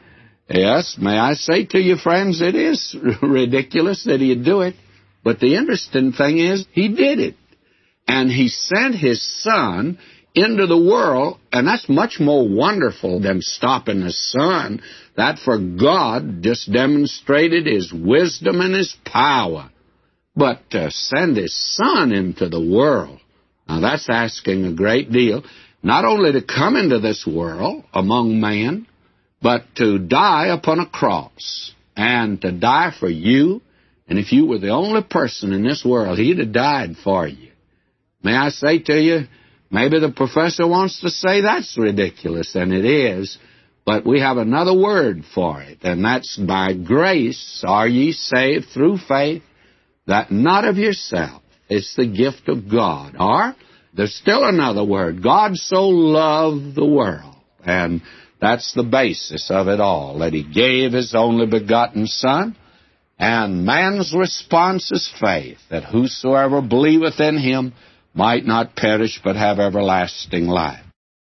Yes, may I say to you, friends, it is ridiculous that he'd do it. But the interesting thing is, he did it. And he sent his Son into the world, and that's much more wonderful than stopping the sun. That for God just demonstrated his wisdom and his power. But to send his Son into the world, now that's asking a great deal. Not only to come into this world among man, but to die upon a cross, and to die for you. And if you were the only person in this world, he'd have died for you. May I say to you, maybe the professor wants to say that's ridiculous, and it is, but we have another word for it, and that's by grace are ye saved through faith, that not of yourself. It's the gift of God. Or, there's still another word, God so loved the world, and that's the basis of it all, that he gave his only begotten Son, and man's response is faith, that whosoever believeth in him might not perish but have everlasting life.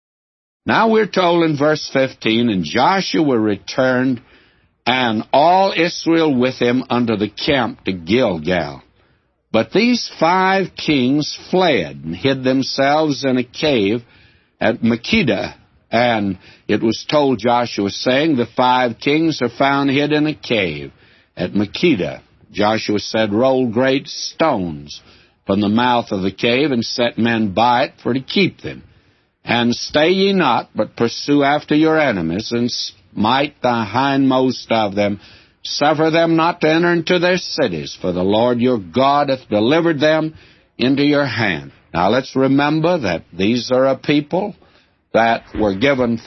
Now we're told in verse 15, and Joshua returned, and all Israel with him unto the camp to Gilgal. But these 5 kings fled and hid themselves in a cave at Makkedah. And it was told Joshua, saying, the 5 kings are found hid in a cave at Makkedah. Joshua said, roll great stones from the mouth of the cave, and set men by it for to keep them. And stay ye not, but pursue after your enemies, and smite the hindmost of them. Suffer them not to enter into their cities, for the Lord your God hath delivered them into your hand. Now let's remember that these are a people that were given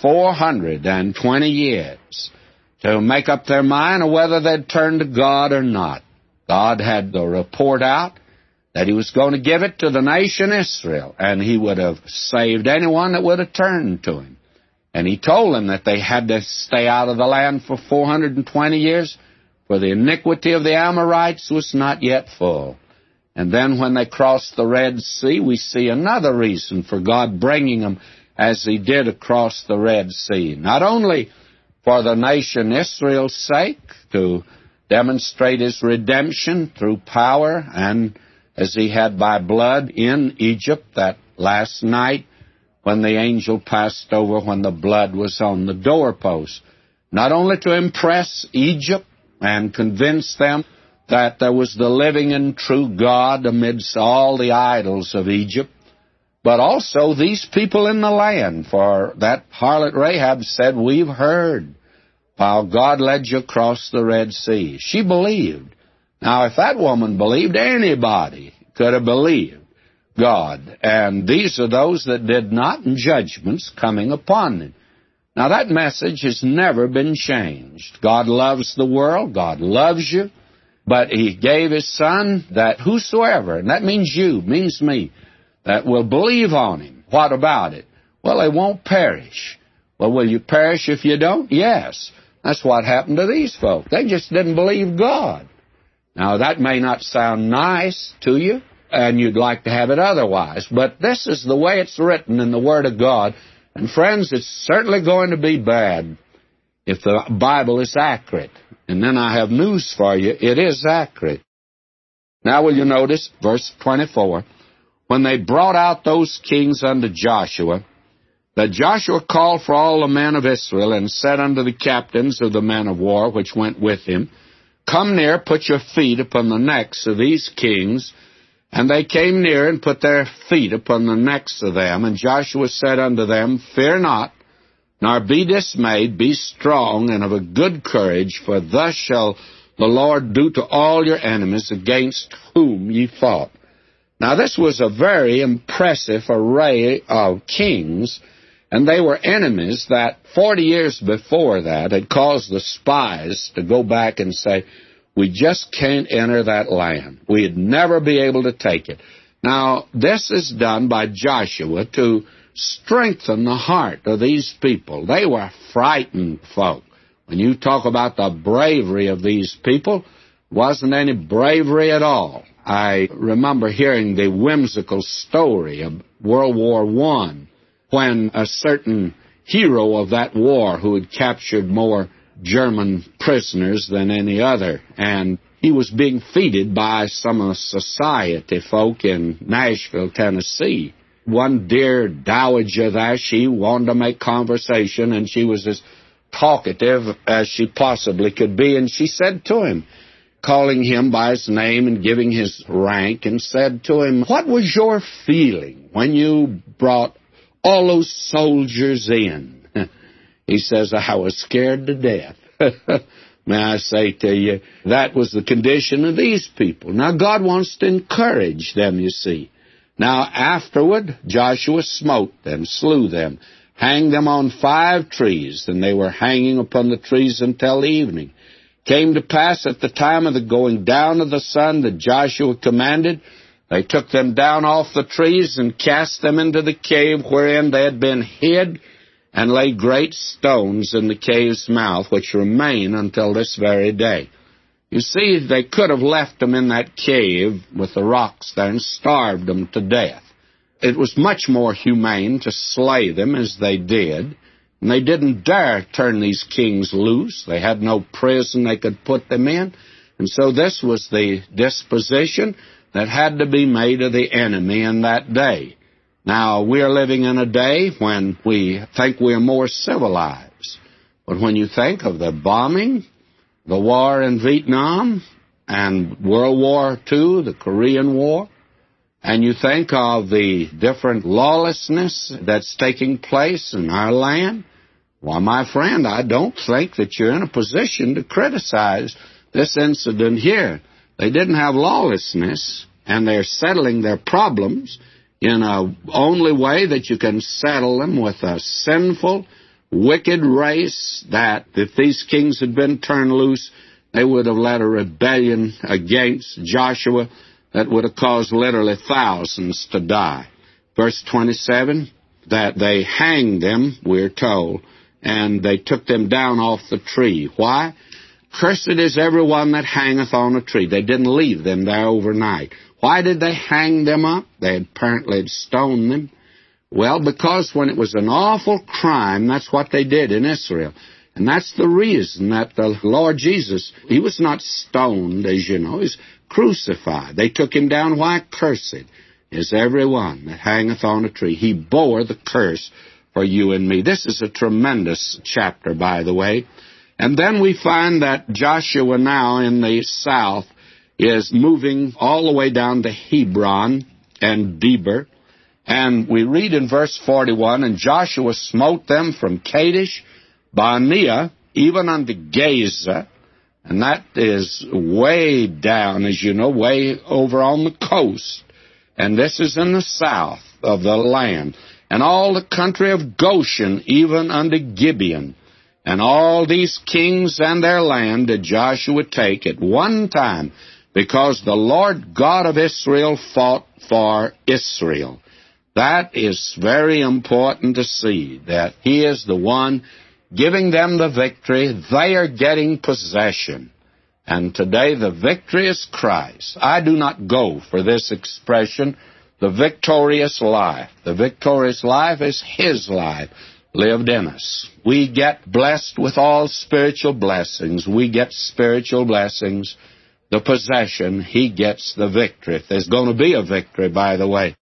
420 years to make up their mind on whether they'd turn to God or not. God had the report out that he was going to give it to the nation Israel, and he would have saved anyone that would have turned to him. And he told them that they had to stay out of the land for 420 years, for the iniquity of the Amorites was not yet full. And then when they crossed the Red Sea, we see another reason for God bringing them as he did across the Red Sea. Not only for the nation Israel's sake, to demonstrate his redemption through power, and as he had by blood in Egypt that last night when the angel passed over when the blood was on the doorpost. Not only to impress Egypt and convince them that there was the living and true God amidst all the idols of Egypt, but also these people in the land, for that harlot Rahab said, we've heard how God led you across the Red Sea. She believed Now, if that woman believed, anybody could have believed God. And these are those that did not, and judgments coming upon them. Now, that message has never been changed. God loves the world. God loves you. But He gave His Son that whosoever, and that means you, means me, that will believe on Him. What about it? Well, they won't perish. Well, will you perish if you don't? Yes. That's what happened to these folk. They just didn't believe God. Now, that may not sound nice to you, and you'd like to have it otherwise, but this is the way it's written in the Word of God. And friends, it's certainly going to be bad if the Bible is accurate. And then I have news for you. It is accurate. Now will you notice, verse 24, when they brought out those kings unto Joshua, that Joshua called for all the men of Israel, and said unto the captains of the men of war which went with him, Come near, put your feet upon the necks of these kings. And they came near, and put their feet upon the necks of them. And Joshua said unto them, Fear not, nor be dismayed, be strong and of a good courage, for thus shall the Lord do to all your enemies against whom ye fought. Now this was a very impressive array of kings, and they were enemies that 40 years before that had caused the spies to go back and say, we just can't enter that land. We'd never be able to take it. Now, this is done by Joshua to strengthen the heart of these people. They were frightened folk. When you talk about the bravery of these people, wasn't any bravery at all. I remember hearing the whimsical story of World War I, when a certain hero of that war who had captured more German prisoners than any other, and he was being feted by some of the society folk in Nashville, Tennessee. One dear dowager there, she wanted to make conversation, and she was as talkative as she possibly could be, and she said to him, calling him by his name and giving his rank, and said to him, what was your feeling when you brought all those soldiers in? He says, I was scared to death. May I say to you, that was the condition of these people. Now, God wants to encourage them, you see. Now, afterward, Joshua smote them, slew them, hanged them on 5 trees, and they were hanging upon the trees until the evening. Came to pass at the time of the going down of the sun that Joshua commanded, they took them down off the trees and cast them into the cave wherein they had been hid, and laid great stones in the cave's mouth, which remain until this very day. You see, they could have left them in that cave with the rocks there and starved them to death. It was much more humane to slay them as they did, and they didn't dare turn these kings loose. They had no prison they could put them in, and so this was the disposition that had to be made of the enemy in that day. Now, we are living in a day when we think we are more civilized. But when you think of the bombing, the war in Vietnam, and World War II, the Korean War, and you think of the different lawlessness that's taking place in our land, well, my friend, I don't think that you're in a position to criticize this incident here. They didn't have lawlessness, and they're settling their problems in a only way that you can settle them, with a sinful, wicked race that if these kings had been turned loose, they would have led a rebellion against Joshua that would have caused literally thousands to die. Verse 27, that they hanged them, we're told, and they took them down off the tree. Why? Cursed is everyone that hangeth on a tree. They didn't leave them there overnight. Why did they hang them up? They apparently had stoned them. Well, because when it was an awful crime, that's what they did in Israel. And that's the reason that the Lord Jesus, He was not stoned, as you know. He was crucified. They took Him down. Why? Cursed is every one that hangeth on a tree. He bore the curse for you and me. This is a tremendous chapter, by the way. And then we find that Joshua now in the south is moving all the way down to Hebron and Debir. And we read in verse 41, and Joshua smote them from Kadesh, Barnea, even unto Gaza, And that is way down, as you know, way over on the coast. And this is in the south of the land. And all the country of Goshen, even unto Gibeon. And all these kings and their land did Joshua take at one time, because the Lord God of Israel fought for Israel. That is very important to see, that He is the one giving them the victory. They are getting possession. And today the victory is Christ. I do not go for this expression, the victorious life. The victorious life is His life lived in us. We get blessed with all spiritual blessings. We get spiritual blessings. The possession, He gets the victory. If there's going to be a victory, by the way.